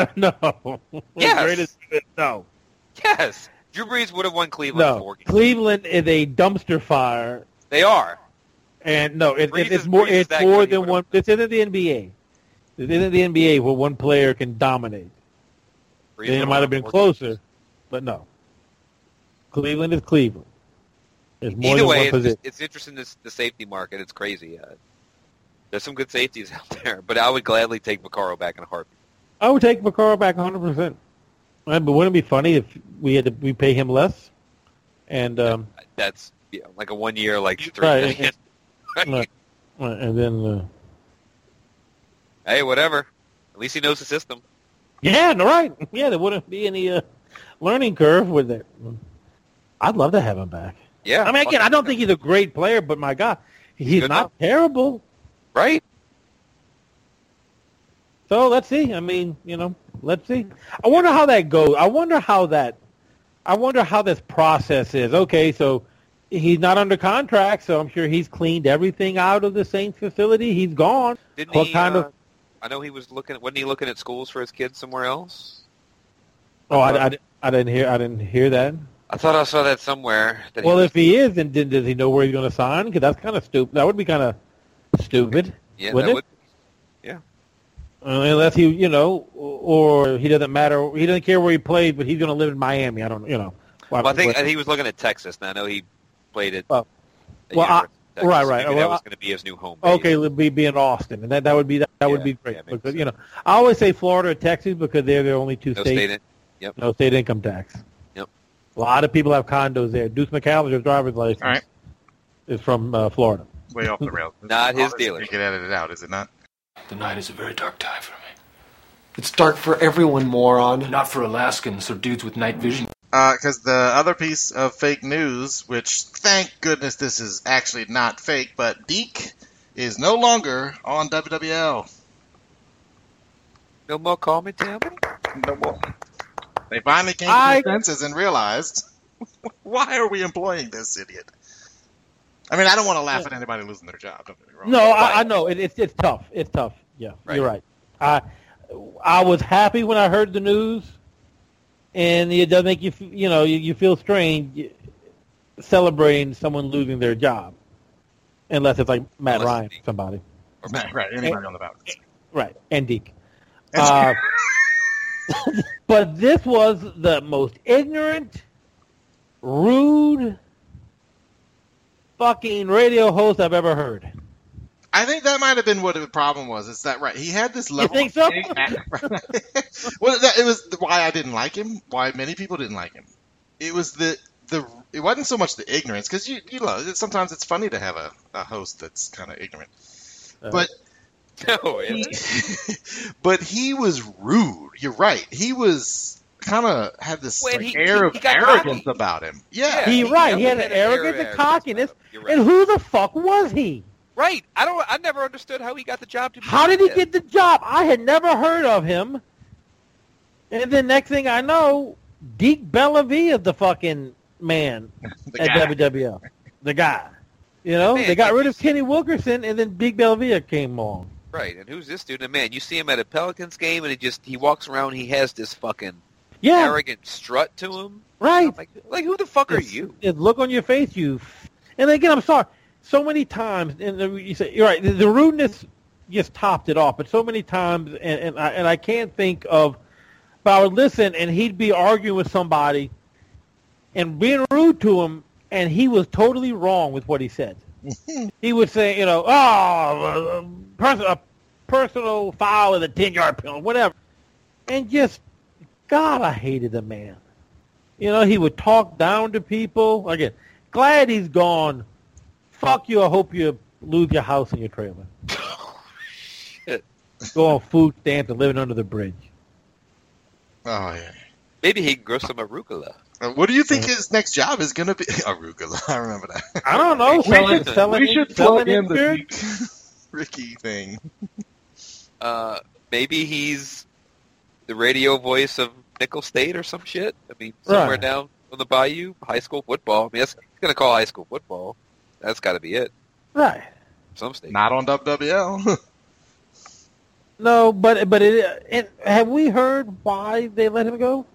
Yes. Greatest- No. Yes, Drew Brees would have won Cleveland 4 No. games. Cleveland is a dumpster fire. They are. And no, Brees it's is- more. Brees is It's that more good, he than would've- one. This isn't the NBA. This isn't the NBA where one player can dominate. Brees Then it would might have been won 4 closer, games. but no. Cleveland is Cleveland. There's more Either than way, one position. it's interesting. The safety market. It's crazy. There's some good safeties out there, but I would gladly take Vaccaro back in a heartbeat. I would take Vaccaro back 100%. But wouldn't it be funny if we pay him less? And That's like a 1 year, like $3 Right, million. right. And then Hey, whatever. At least he knows the system. yeah, no, right. Yeah, there wouldn't be any learning curve with it. I'd love to have him back. Yeah. I mean, again, I don't think he's a great player, but my God, he's good not enough. terrible. Right. So let's see. I mean, let's see. I wonder how that goes. I wonder how this process is. Okay, so he's not under contract, so I'm sure he's cleaned everything out of the Saints facility. He's gone. Didn't What he? kind of? I know he was looking. Wasn't he looking at schools for his kids somewhere else? Oh, I didn't hear that. I thought I saw that somewhere. That Well, he if he is, then does he know where he's going to sign? Because that's kind of stupid. That would be kind of stupid. yeah, wouldn't that it? would. Yeah. Unless he, or he doesn't matter. He doesn't care where he plays, but he's going to live in Miami. I don't, Well, I think he was looking at Texas. Now I know he played at. Well, at well, University of Texas, right. so maybe Well, that was going to be his new home base. Okay, it'll be in Austin, and that would be would be great yeah, makes because sense. I always say Florida or Texas because they're the only two No states. state in. Yep. No state income tax. Yep. A lot of people have condos there. Deuce McAllister's driver's license All right. is from Florida. Way off the rails. Not his All this dealer. can get edited out, is it not? The night is a very dark time for me. It's dark for everyone, moron. Not for Alaskans or dudes with night vision. Because the other piece of fake news, which thank goodness this is actually not fake, but Deke is no longer on WWL. No more call me, tell me. No more. They finally came to their senses and realized, why are we employing this idiot? I mean, I don't want to laugh at anybody losing their job. Don't get me wrong. No, I know it's tough. It's tough. Yeah, Right. You're right. I was happy when I heard the news, and it does make you you feel strange celebrating someone losing their job, unless it's like Matt Unless Ryan it's or somebody. Right, anybody on the balance. Right, and Deke. But this was the most ignorant, rude, fucking radio host I've ever heard. I think that might have been what the problem was. Is that right? He had this level. You think so? Well, it was why I didn't like him. Why many people didn't like him. It was the it wasn't so much the ignorance, because you know sometimes it's funny to have a host that's kind of ignorant, but but he was rude. You're right. He was kind of had this air of arrogance cocky about him. Yeah, he had an arrogance and cockiness. Right. And who the fuck was he? Right. I never understood how he got the job. How did he get the job? I had never heard of him. And then next thing I know, Deke Bellavia is the fucking man at WWL. The guy. You know, Man, they got rid of Kenny Wilkerson, and then Deke Bellavia came along. Right. And who's this dude? And man, you see him at a Pelicans game, and he walks around. He has this fucking arrogant strut to him. Right. Like who the fuck are you? Look on your face, you. And again, I'm sorry. So many times, and you say you're right. The rudeness just topped it off. But so many times, and I can't think of. But I would listen, and he'd be arguing with somebody, and being rude to him, and he was totally wrong with what he said. He would say, you know, a personal foul with a 10-yard penalty, whatever, and just, God, I hated the man. You know, he would talk down to people. Again, glad he's gone. Fuck you. I hope you lose your house and your trailer. Shit. Go on food stamps and living under the bridge. Oh, yeah. Maybe he can grow some arugula. What do you think his next job is going to be? Arugula. I remember that. I don't know. We should plug in the Ricky thing. Maybe he's the radio voice of Nickel State or some shit. I mean, somewhere down on the bayou, high school football. I mean, he's going to call high school football. That's got to be it. Right. Some state. Not on WWL. No, but have we heard why they let him go?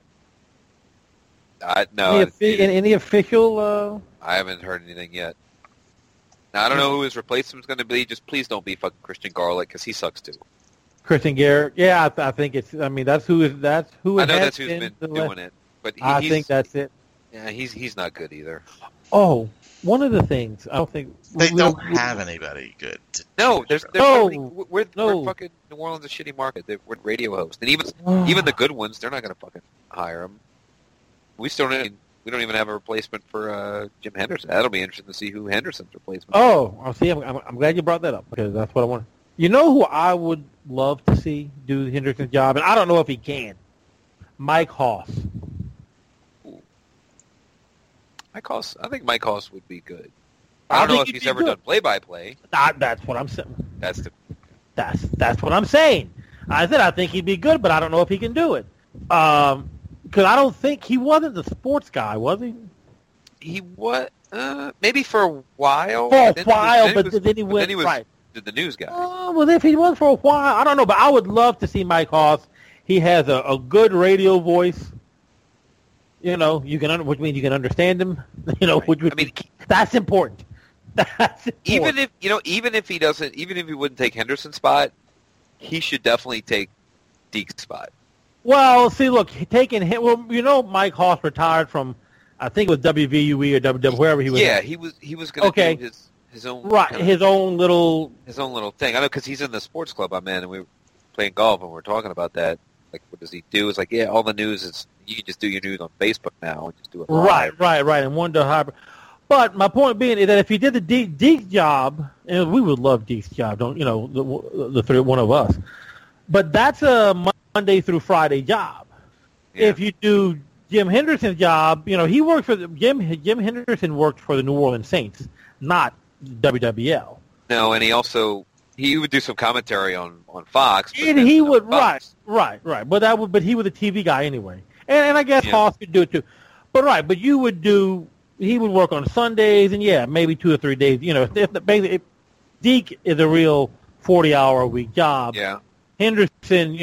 No. Any official? I haven't heard anything yet. Now, I don't know who his replacement is going to be. Just please don't be fucking Christian Garlic, because he sucks too. Christian Garrett. Yeah, I think it's. I mean, that's who. I know that's who's been doing it, but I think that's it. Yeah, he's not good either. Oh, one of the things I don't think they don't have anybody good. No, we're fucking New Orleans a shitty market. We're radio hosts, and even the good ones, they're not going to fucking hire them. We don't even have a replacement for Jim Henderson. That'll be interesting to see who Henderson's replacement. Oh, I'll see. I'm glad you brought that up, because that's what I want. You know who I would love to see do Henderson's job, and I don't know if he can. Mike Hoss. I think Mike Hoss would be good. I don't know if he's ever done play-by-play. That's what I'm saying. That's what I'm saying. I said I think he'd be good, but I don't know if he can do it. Because I don't think he wasn't the sports guy, was he? He was maybe for a while. Then he went right. The news guy. Well, if he was for a while, I don't know, but I would love to see Mike Hoss. He has a good radio voice. You know, which means you can understand him. You know, right. That's important. That's important. Even if he wouldn't take Henderson's spot, he should definitely take Deke's spot. Well, see, look, taking him. Well, you know, Mike Hoss retired from, I think it was WVUE or WW, wherever he was. Yeah, he was going to do his own his own little thing. I know, because he's in the sports club I'm in, and we were playing golf, and we were talking about that. Like, what does he do? It's like, yeah, all the news is you can just do your news on Facebook now and just do it live. Right, and wonder how. But my point being is that if he did the Deke's job, and we would love Deke's job, the three, one of us. But that's a Monday through Friday job. Yeah. If you do Jim Henderson's job, he worked for Jim Henderson worked for the New Orleans Saints, not WWL. No, and he would do some commentary on Fox. And he would right. But he was a TV guy anyway. And I guess Hoss could do it too. But he would work on Sundays and maybe 2 or 3 days. If Deke is a real 40-hour-a-week job. Yeah. Henderson,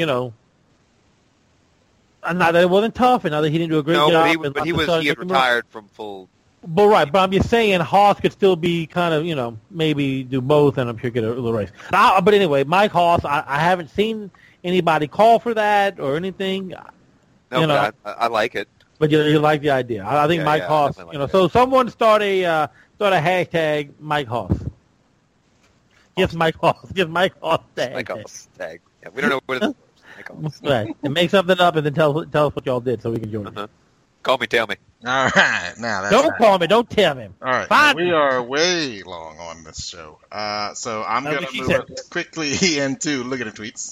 not that it wasn't tough, and not that he didn't do a great job. But he had retired from full. But I'm just saying Haas could still be kind of, maybe do both, and I'm sure get a little race. But anyway, Mike Haas, I haven't seen anybody call for that or anything. No, but I like it. But you like the idea. I think Mike Haas, so someone start a hashtag Mike Haas. Give Mike Haas tag. Mike Haas tag. Yeah, we don't know what it is. Right. And make something up and then tell us what y'all did so we can join it. Call me, tell me. All right. Now that's Don't call me. Don't tell me. All right. We are way long on this show. So I'm going to move quickly into look at the tweets.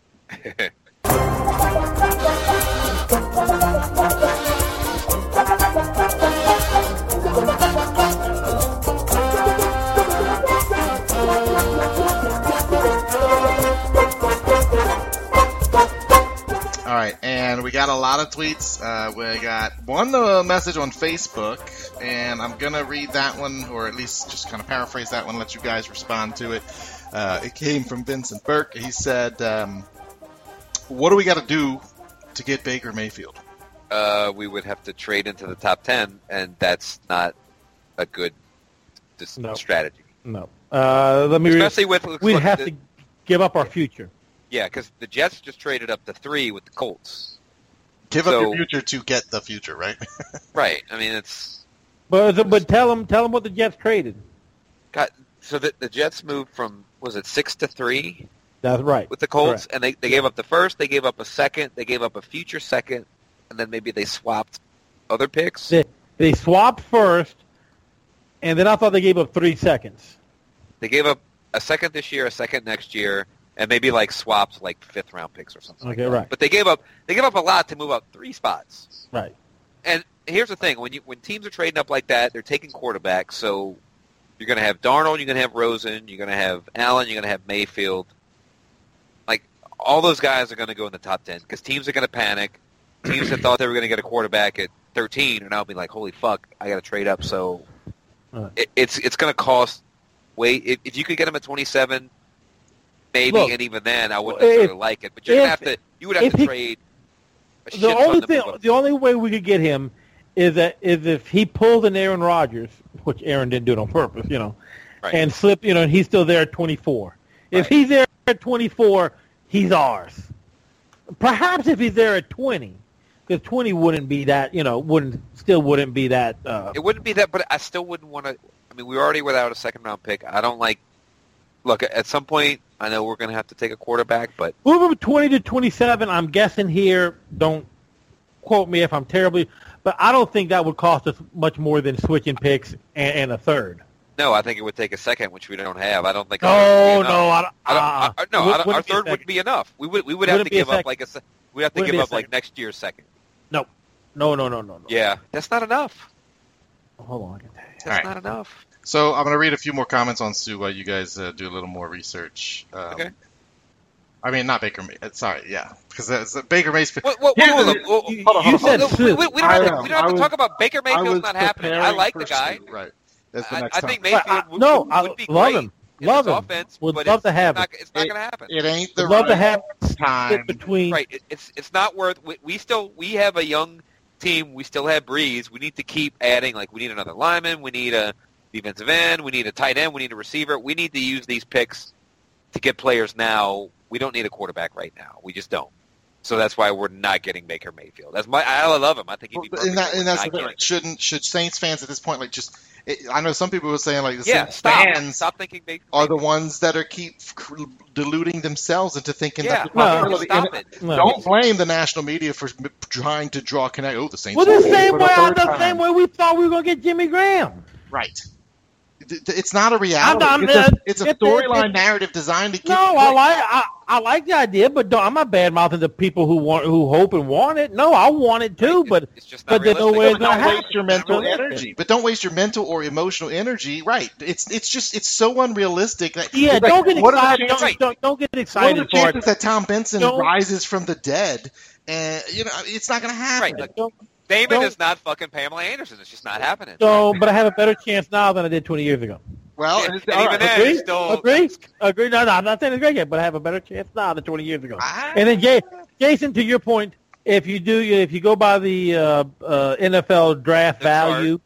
All right, and we got a lot of tweets. We got one message on Facebook, and I'm going to read that one, or at least just kind of paraphrase that one, let you guys respond to it. It came from Vincent Burke. He said, what do we got to do to get Baker Mayfield? We would have to trade into the top 10, and that's not a good strategy. No. Especially we'd have to give up our future. Yeah, because the Jets just traded up to 3 with the Colts. Give up your future to get the future, right? Right. I mean, it's. But tell them what the Jets traded. So the Jets moved from 6 to 3. That's right. With the Colts, correct. And they gave up the first, they gave up a second, they gave up a future second, and then maybe they swapped other picks. They swapped first, and then I thought they gave up 3 seconds. They gave up a second this year, a second next year. And maybe swapped 5th round picks or something. Okay, like that. right. But they gave up a lot to move up 3 spots. Right. And here's the thing: when teams are trading up like that, they're taking quarterbacks. So you're going to have Darnold, you're going to have Rosen, you're going to have Allen, you're going to have Mayfield. All those guys are going to go in the top 10 because teams are going to panic. Teams that thought they were going to get a quarterback at 13 are now be like, "Holy fuck, I got to trade up." So it's going to cost. If you could get them at 27. Maybe, and even then, I wouldn't necessarily like it. But you would have to trade a shit ton to move up. The only way we could get him is if he pulled an Aaron Rodgers, which Aaron didn't do it on purpose, right. And slipped, and he's still there at 24. Right. If he's there at 24, he's ours. Perhaps if he's there at 20, because 20 wouldn't be that, wouldn't be that. It wouldn't be that, but I still wouldn't want to. I mean, we're already without a second-round pick. I don't like. Look, at some point, I know we're going to have to take a quarterback, but... Moving from 20 to 27, I'm guessing here, don't quote me if I'm terribly, but I don't think that would cost us much more than switching picks and a third. No, I think it would take a second, which we don't have. I don't think... Our third wouldn't be enough. We would have to give up we'd have to give up next year's second. No. Yeah, that's not enough. Hold on. That's not enough. So I'm going to read a few more comments on Sue while you guys do a little more research. Okay. I mean, not Baker Mayfield. Sorry, yeah. Because Baker Mayfield... Hold on. You said Sue. We don't have to talk about Baker Mayfield's not happening. I like the guy. Sue, right. That's the next I think Mayfield would be love great him. in Love this him. offense, Would but love to have him. It's not going to happen. It ain't the love to right have time. Between... Right. It's not worth... We have a young team. We still have Breeze. We need to keep adding. We need another lineman. We need a defensive end. We need a tight end. We need a receiver. We need to use these picks to get players now. We don't need a quarterback right now. We just don't. So that's why we're not getting Baker Mayfield. I love him. I think he'd be perfect. And that's the thing. Should Saints fans at this point I know some people were saying the Saints fans stop thinking Baker are the ones that keep deluding themselves into thinking that. Stop it. Don't blame the national media for trying to draw connect. Oh, the Saints. Well, the same way we thought we were going to get Jimmy Graham. Right. It's not a reality. It's a storyline narrative designed to keep. No, I like the idea, but I'm not bad mouthing the people who hope and want it. No, I want it too, but it's just not there's no way it's going to happen. Waste your mental energy. But don't waste your mental or emotional energy. Right? It's so unrealistic. That, don't get excited. Don't get excited. What are the chances that Tom Benson rises from the dead? And it's not going to happen. Right. Damon is not fucking Pamela Anderson. It's just not happening. So, but I have a better chance now than I did 20 years ago. Well, even then, agree. No, I'm not saying it's great yet, but I have a better chance now than 20 years ago. And then, Jason, to your point, if you go by the NFL draft value, right.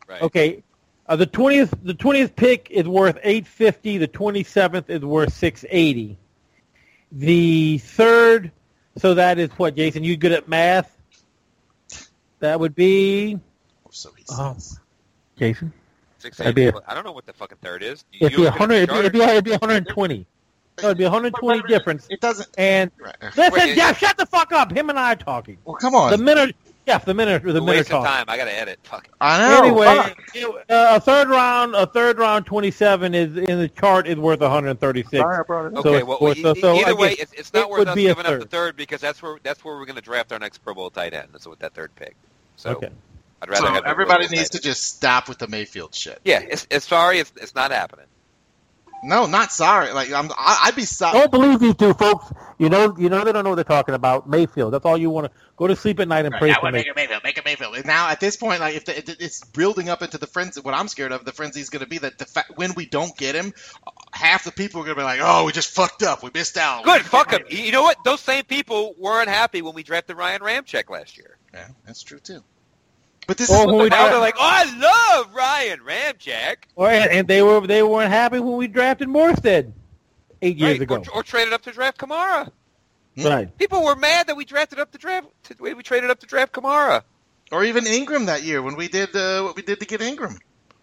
Right. Okay. The 20th pick is worth $850. The 27th is worth $680. The third, so that is what, Jason? You good at math? That would be. So he says. Jason. 680. I don't know what the fucking third is. It'd be 100. It'd be 120. So it'd be 120 difference. It doesn't. And listen, Jeff, shut the fuck up. Him and I are talking. Well, come on. The minute waste of talking. time. I gotta edit. Fuck. I know. Anyway, a third round 27 is in the chart is worth 136. Okay, well, either way, it's not worth us giving up the third because that's where we're going to draft our next Pro Bowl tight end. That's with that third pick. So okay. I'd rather have everybody needs to just stop with the Mayfield shit. Yeah, it's sorry, it's not happening. No, not sorry. Like I'd be sorry. Don't believe these two folks. You know they don't know what they're talking about. Mayfield. That's all you want to go to sleep at night and pray for. Make it Mayfield. And now at this point, like if it's building up into the frenzy, what I'm scared of, the frenzy is going to be that when we don't get him, half the people are going to be like, "Oh, we just fucked up. We missed out." Good, fuck them. You know what? Those same people weren't happy when we drafted Ryan Ramczyk last year. Yeah, that's true too. But this is what now they're like, "Oh, I love Ryan Ramczyk." And they weren't happy when we drafted Morstead 8 years ago, or traded up to draft Kamara. Right. People were mad that we drafted up to draft. We traded up to draft Kamara, or even Ingram that year when we did what we did to get Ingram.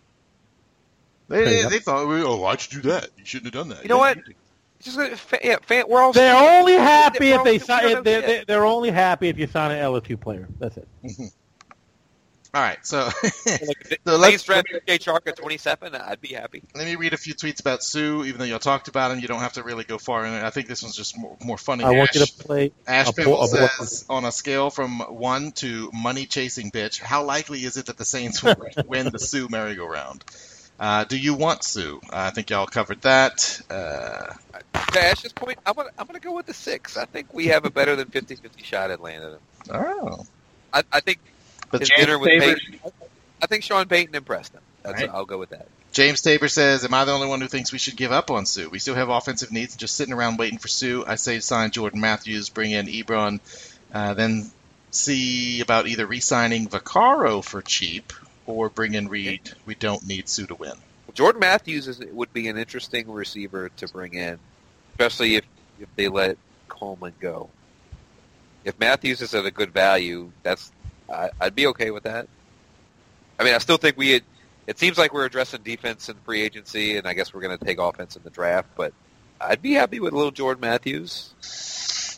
They thought, why'd you do that? You shouldn't have done that. You know what? We're all. They're only happy if they sign. They're only happy if you sign an LSU player. That's it. All right, so let's draft Jay Chark at 27. I'd be happy. Let me read a few tweets about Sue. Even though y'all talked about him, you don't have to really go far in it. I think this one's just more funny. I want you to play. Ash Pimble says, on a scale from 1 to money chasing bitch, how likely is it that the Saints will win the Sue merry-go-round? Do you want Sue? I think y'all covered that. To Ash's point, I'm gonna go with the 6. I think we have a better than 50-50 shot at landing him. Oh, I think. But his dinner with Peyton, I think Sean Payton impressed him. Right. I'll go with that. James Tabor says, am I the only one who thinks we should give up on Sue? We still have offensive needs, just sitting around waiting for Sue. I say sign Jordan Matthews, bring in Ebron, then see about either re-signing Vaccaro for cheap or bring in Reed. We don't need Sue to win. Jordan Matthews would be an interesting receiver to bring in, especially if they let Coleman go. If Matthews is at a good value, I'd be okay with that. I mean, I still think it seems like we're addressing defense in free agency, and I guess we're going to take offense in the draft, but I'd be happy with a little Jordan Matthews.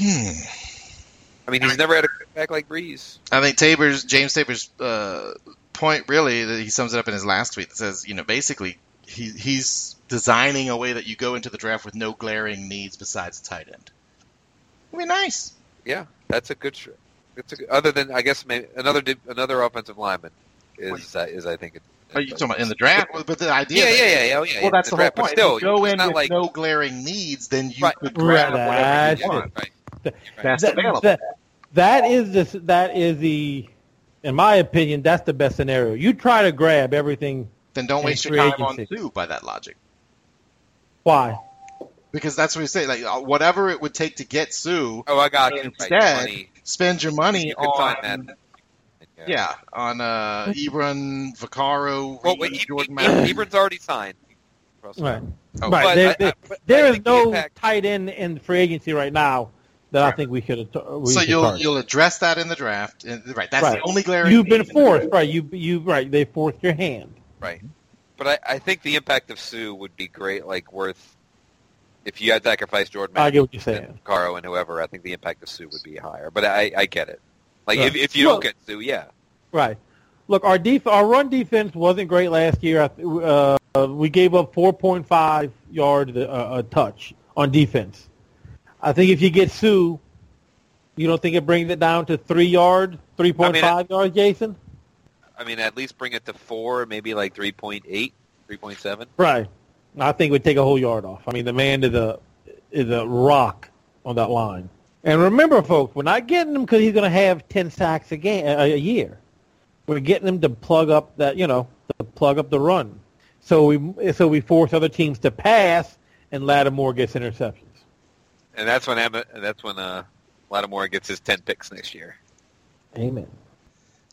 I mean, he's never had a back like Breeze. I think James Tabor's point, really, that he sums it up in his last tweet that says, basically he's designing a way that you go into the draft with no glaring needs besides tight end. It'd be nice. Yeah, that's a good trick. Other than, I guess, maybe another offensive lineman is I think. Are you talking about in the draft? But the idea. Yeah. Well, that's the whole point. Still, if you go in with like, no glaring needs, then you could grab whatever you want. Right. That's available. That is the, in my opinion, that's the best scenario. You try to grab everything. Then don't waste your time on Sue by that logic. Why? Because that's what we say. Like whatever it would take to get Sue. Oh, I got you. Instead, spend your money on. On Ebron, Vaccaro, Jordan Matthews. Ebron's already signed. Right. Oh. Right. There is no tight end in free agency right now that I think we should have. So you'll address that in the draft. Right. That's the only glaring. You've been forced. Right. You right. They forced your hand. Right. But I think the impact of Sue would be great. Like worth. If you had sacrificed Jordan Matthews, I get what you're saying. Caro and whoever, I think the impact of Sue would be higher. But I get it. Like if you don't get Sue, yeah. Right. Look, our run defense wasn't great last year. We gave up 4.5 yards a touch on defense. I think if you get Sue, you don't think it brings it down to 3 yards, 3.5 yards, Jason? I mean, at least bring it to 4, maybe like 3.8, 3.7. Right. I think it would take a whole yard off. I mean, the man is a rock on that line. And remember, folks, we're not getting him because he's going to have 10 sacks a year. We're getting him to plug up to plug up the run. So we force other teams to pass, and Lattimore gets interceptions. And that's when Lattimore gets his 10 picks next year. Amen.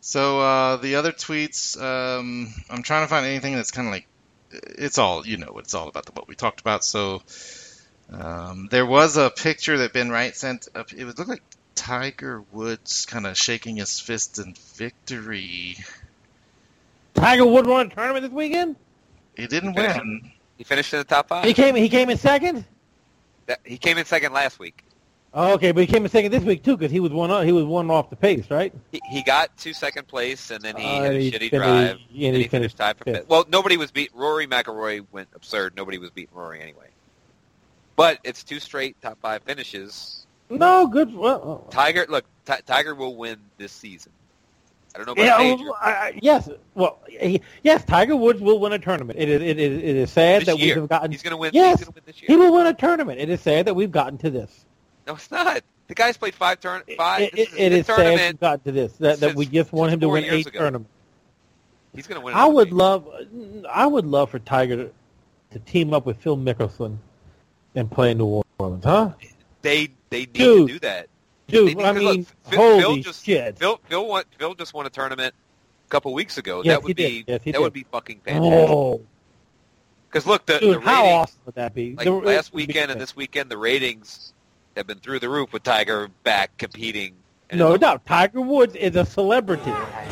So the other tweets, I'm trying to find anything that's kind of like, it's all, it's all about what we talked about. So there was a picture that Ben Wright sent up. It would look like Tiger Woods kind of shaking his fist in victory. Tiger Woods won a tournament this weekend? He didn't win. He finished in the top 5. He came in second? He came in second last week. Oh, okay, but he came in second this week too because he was one off the pace, right? He got to second place, and then he hit a shitty finished- drive, and and he he finished tied for fifth. fifth. Well, nobody was beat. Rory McIlroy went absurd. Nobody was beating Rory anyway. But it's 2 straight top 5 finishes. No, good. Well, Tiger, look, Tiger will win this season. I don't know about major. Yes. Well, yes. Tiger Woods will win a tournament. It is sad This that year. we've gotten. He's going to win. Yes, He's going to win this year. he will win a tournament. It is sad that we've gotten to this. No, it's not. The guy's played 5 tournaments. It is sad we've gotten to this. That we just want him to win 8 tournaments. He's going to win. I would love for Tiger to team up with Phil Mickelson and play in New Orleans, huh? They need to do that. Dude, I mean, holy shit. Phil just won a tournament a couple weeks ago. Yes, that would he be did. would be fucking fantastic. Oh, because look, the dude, ratings, how awesome would that be? like last weekend and this weekend, the ratings have been through the roof with Tiger back competing. And No doubt, Tiger Woods is a celebrity.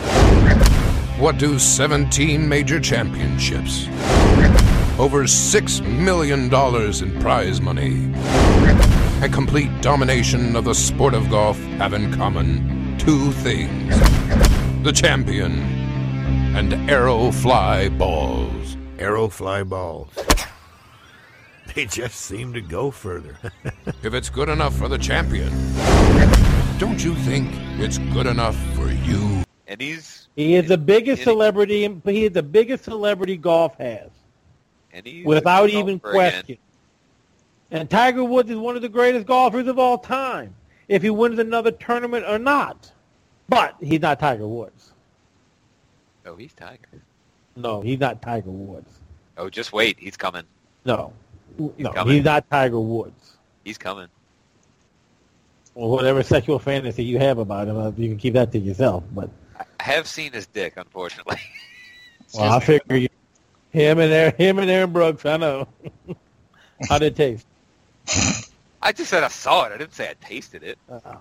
What do 17 major championships, over $6 million in prize money, and complete domination of the sport of golf have in common? 2 things: the champion and Aerofly balls. Aerofly balls. They just seem to go further. If it's good enough for the champion, don't you think it's good enough for you? And he is the biggest celebrity. He is the biggest celebrity golf has, and he's without a good even golfer question. again. And Tiger Woods is one of the greatest golfers of all time, if he wins another tournament or not. But he's not Tiger Woods. Oh, he's Tiger. No, he's not Tiger Woods. Oh, just wait, he's coming. No, coming. he's not Tiger Woods. He's coming. Well, whatever sexual fantasy you have about him, you can keep that to yourself. But I have seen his dick, unfortunately. well, I figure him and Aaron Brooks. I know. How'd it taste? I just said I saw it. I didn't say I tasted it.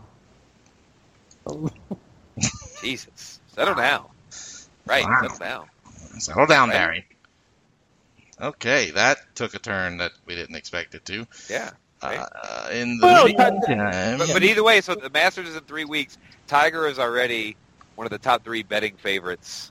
Jesus, settle down. Right, Wow. settle down. Settle down, Right. Barry. Okay, that took a turn that we didn't expect it to. Yeah. In the meantime, But either way, so the Masters is in 3 weeks. Tiger is already one of the top 3 betting favorites.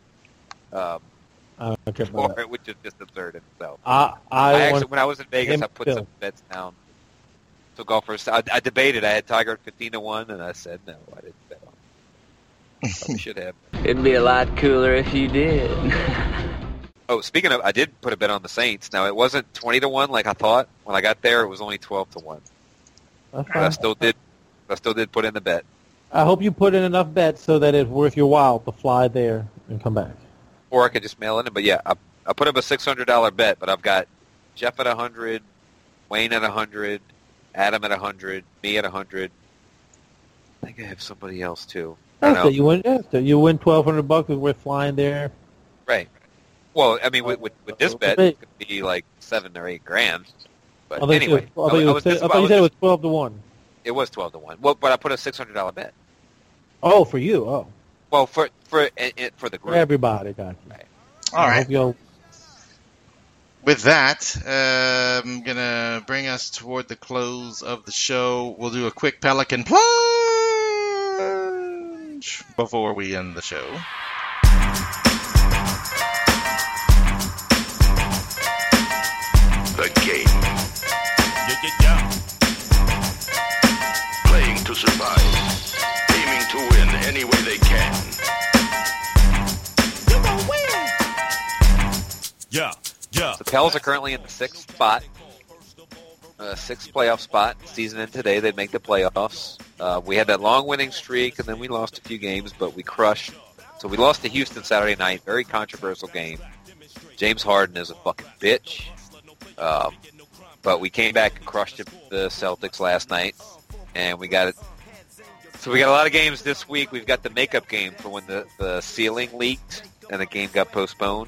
Okay, For it, which is just absurd in itself. I actually, when I was in Vegas, him I put too. some bets down. So golfers, I debated. I had Tiger at 15-1, and I said no, I didn't bet on it. Probably should have. It'd be a lot cooler if you did. Oh, speaking of, I did put a bet on the Saints. Now it wasn't 20-1 like I thought. When I got there, it was only 12-1. But I still did put in the bet. I hope you put in enough bets so that it's worth your while to fly there and come back. Or I could just mail it in. But yeah, I put up a $600 bet, but I've got Jeff at 100, Wayne at 100, Adam at 100, me at 100. I think I have somebody else too. I don't know. You win. You win $1,200. Is worth flying there. Right. Well, I mean, with this bet, it could be like $7 or $8 grand. But anyway, I thought you said it was 12-1. It was 12-1. Well, but I put a $600 bet. Oh, for you. Oh. Well, for the group. For everybody, got you. Right. All right. You'll... With that, I'm going to bring us toward the close of the show. We'll do a quick Pelican plunge before we end the show. The game. Playing to survive. Aiming to win any way they can. You gonna win! Yeah. The Pels are currently in the 6th spot. 6th playoff spot. Season end today, they'd make the playoffs. We had that long winning streak, and then we lost a few games, but we crushed. So we lost to Houston Saturday night. Very controversial game. James Harden is a fucking bitch. But we came back and crushed the Celtics last night, and we got So we got a lot of games this week. We've got the makeup game for when the ceiling leaked and the game got postponed.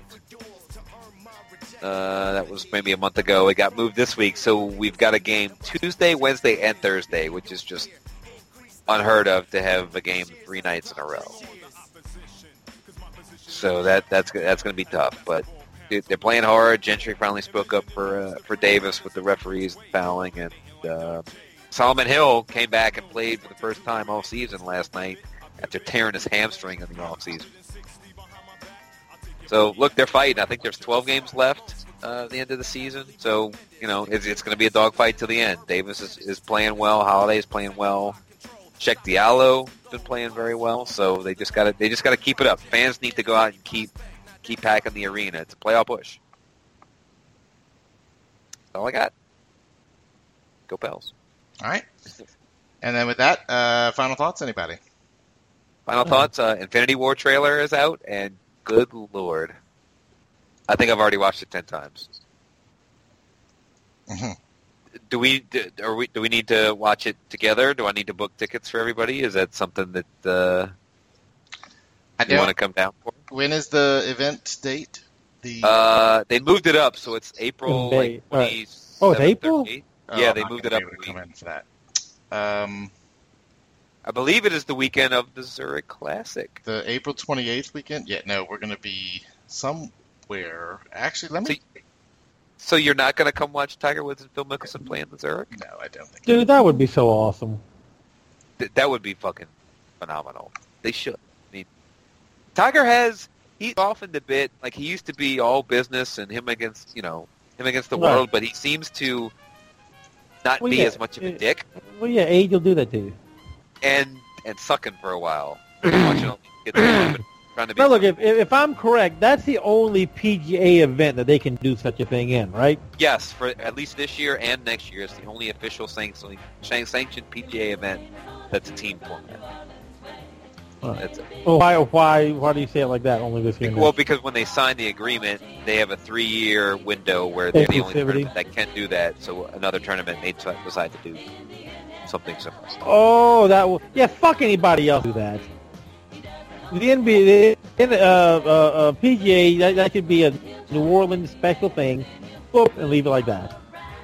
That was maybe a month ago. It got moved this week, so we've got a game Tuesday, Wednesday, and Thursday, which is just unheard of to have a game 3 nights in a row. So that's going to be tough. But they're playing hard. Gentry finally spoke up for Davis with the referees fouling, and Solomon Hill came back and played for the first time all season last night after tearing his hamstring in the offseason. So, look, they're fighting. I think there's 12 games left at the end of the season. So, it's going to be a dogfight to the end. Davis is playing well. Holiday's playing well. Check Diallo has been playing very well. So they just got to keep it up. Fans need to go out and keep packing the arena. It's a playoff push. That's all I got. Go Pels. All right. And then with that, final thoughts, anybody? Final thoughts, Infinity War trailer is out, and good Lord. I think I've already watched it 10 times. Mm-hmm. Do we need to watch it together? Do I need to book tickets for everybody? Is that something that you want to come down for? When is the event date? They moved it up, so it's April 27th. Oh, it's April? 38th. Yeah, they moved it up. Come in for that. I believe it is the weekend of the Zurich Classic. The April 28th weekend? Yeah, no, we're going to be somewhere. Actually, let me... So you're not going to come watch Tiger Woods and Phil Mickelson play in the Zurich? No, I don't think. Dude, that would be so awesome. That would be fucking phenomenal. They should. I mean, Tiger he's softened a bit. Like, he used to be all business and him against the world, but he seems to not be as much of a dick. Well, yeah, age will do that to you. And sucking for a while. Watching all these kids trying to be. Now, look, if I'm correct, that's the only PGA event that they can do such a thing in, right? Yes, for at least this year and next year. It's the only official sanctioned PGA event that's a team format. That's it. Well, why do you say it like that? Only this year? Well, because when they sign the agreement, they have a 3-year window where they're the only tournament that can do that. So another tournament may decide to do something similar. Oh, fuck anybody else do that. The NBA, PGA, that could be a New Orleans special thing. Boop, and leave it like that.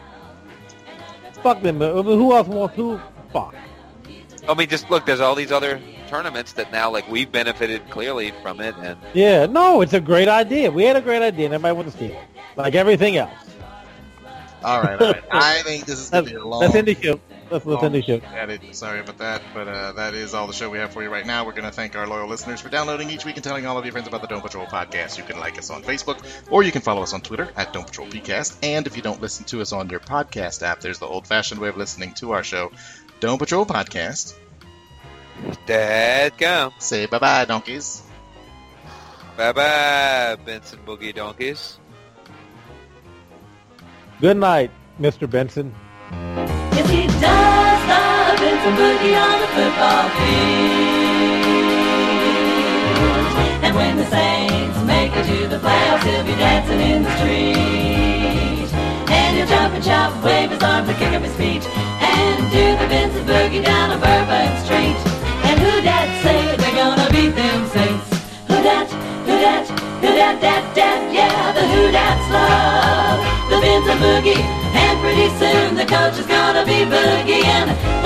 Fuck them. I mean, who else wants to? Fuck. I mean, just look. There's all these other tournaments that now, like, we've benefited clearly from it, and yeah, no, it's a great idea. We had a great idea, and everybody wants to steal it, like everything else. All right. I think this is going to be a long... Let's end the show. Let's end the show. Sorry about that, but that is all the show we have for you right now. We're going to thank our loyal listeners for downloading each week and telling all of your friends about the Dome Patrol podcast. You can like us on Facebook, or you can follow us on Twitter at Dome Patrol PCast. And if you don't listen to us on your podcast app, there's the old-fashioned way of listening to our show, Dome Patrol Podcast. Dadgum. Say bye-bye, donkeys. Bye-bye, Benson Boogie Donkeys. Good night, Mr. Benson. Yes, he does love Benson Boogie on the football field. And when the Saints make it to the playoffs, he'll be dancing in the street. And he'll jump and shout and wave his arms and kick up his feet. And do the Benson Boogie down on Bourbon Street. And who dat say they're gonna beat them Saints? Who dat, yeah, the who dats love the Benson Boogie. And pretty soon the coach is gonna be boogieing.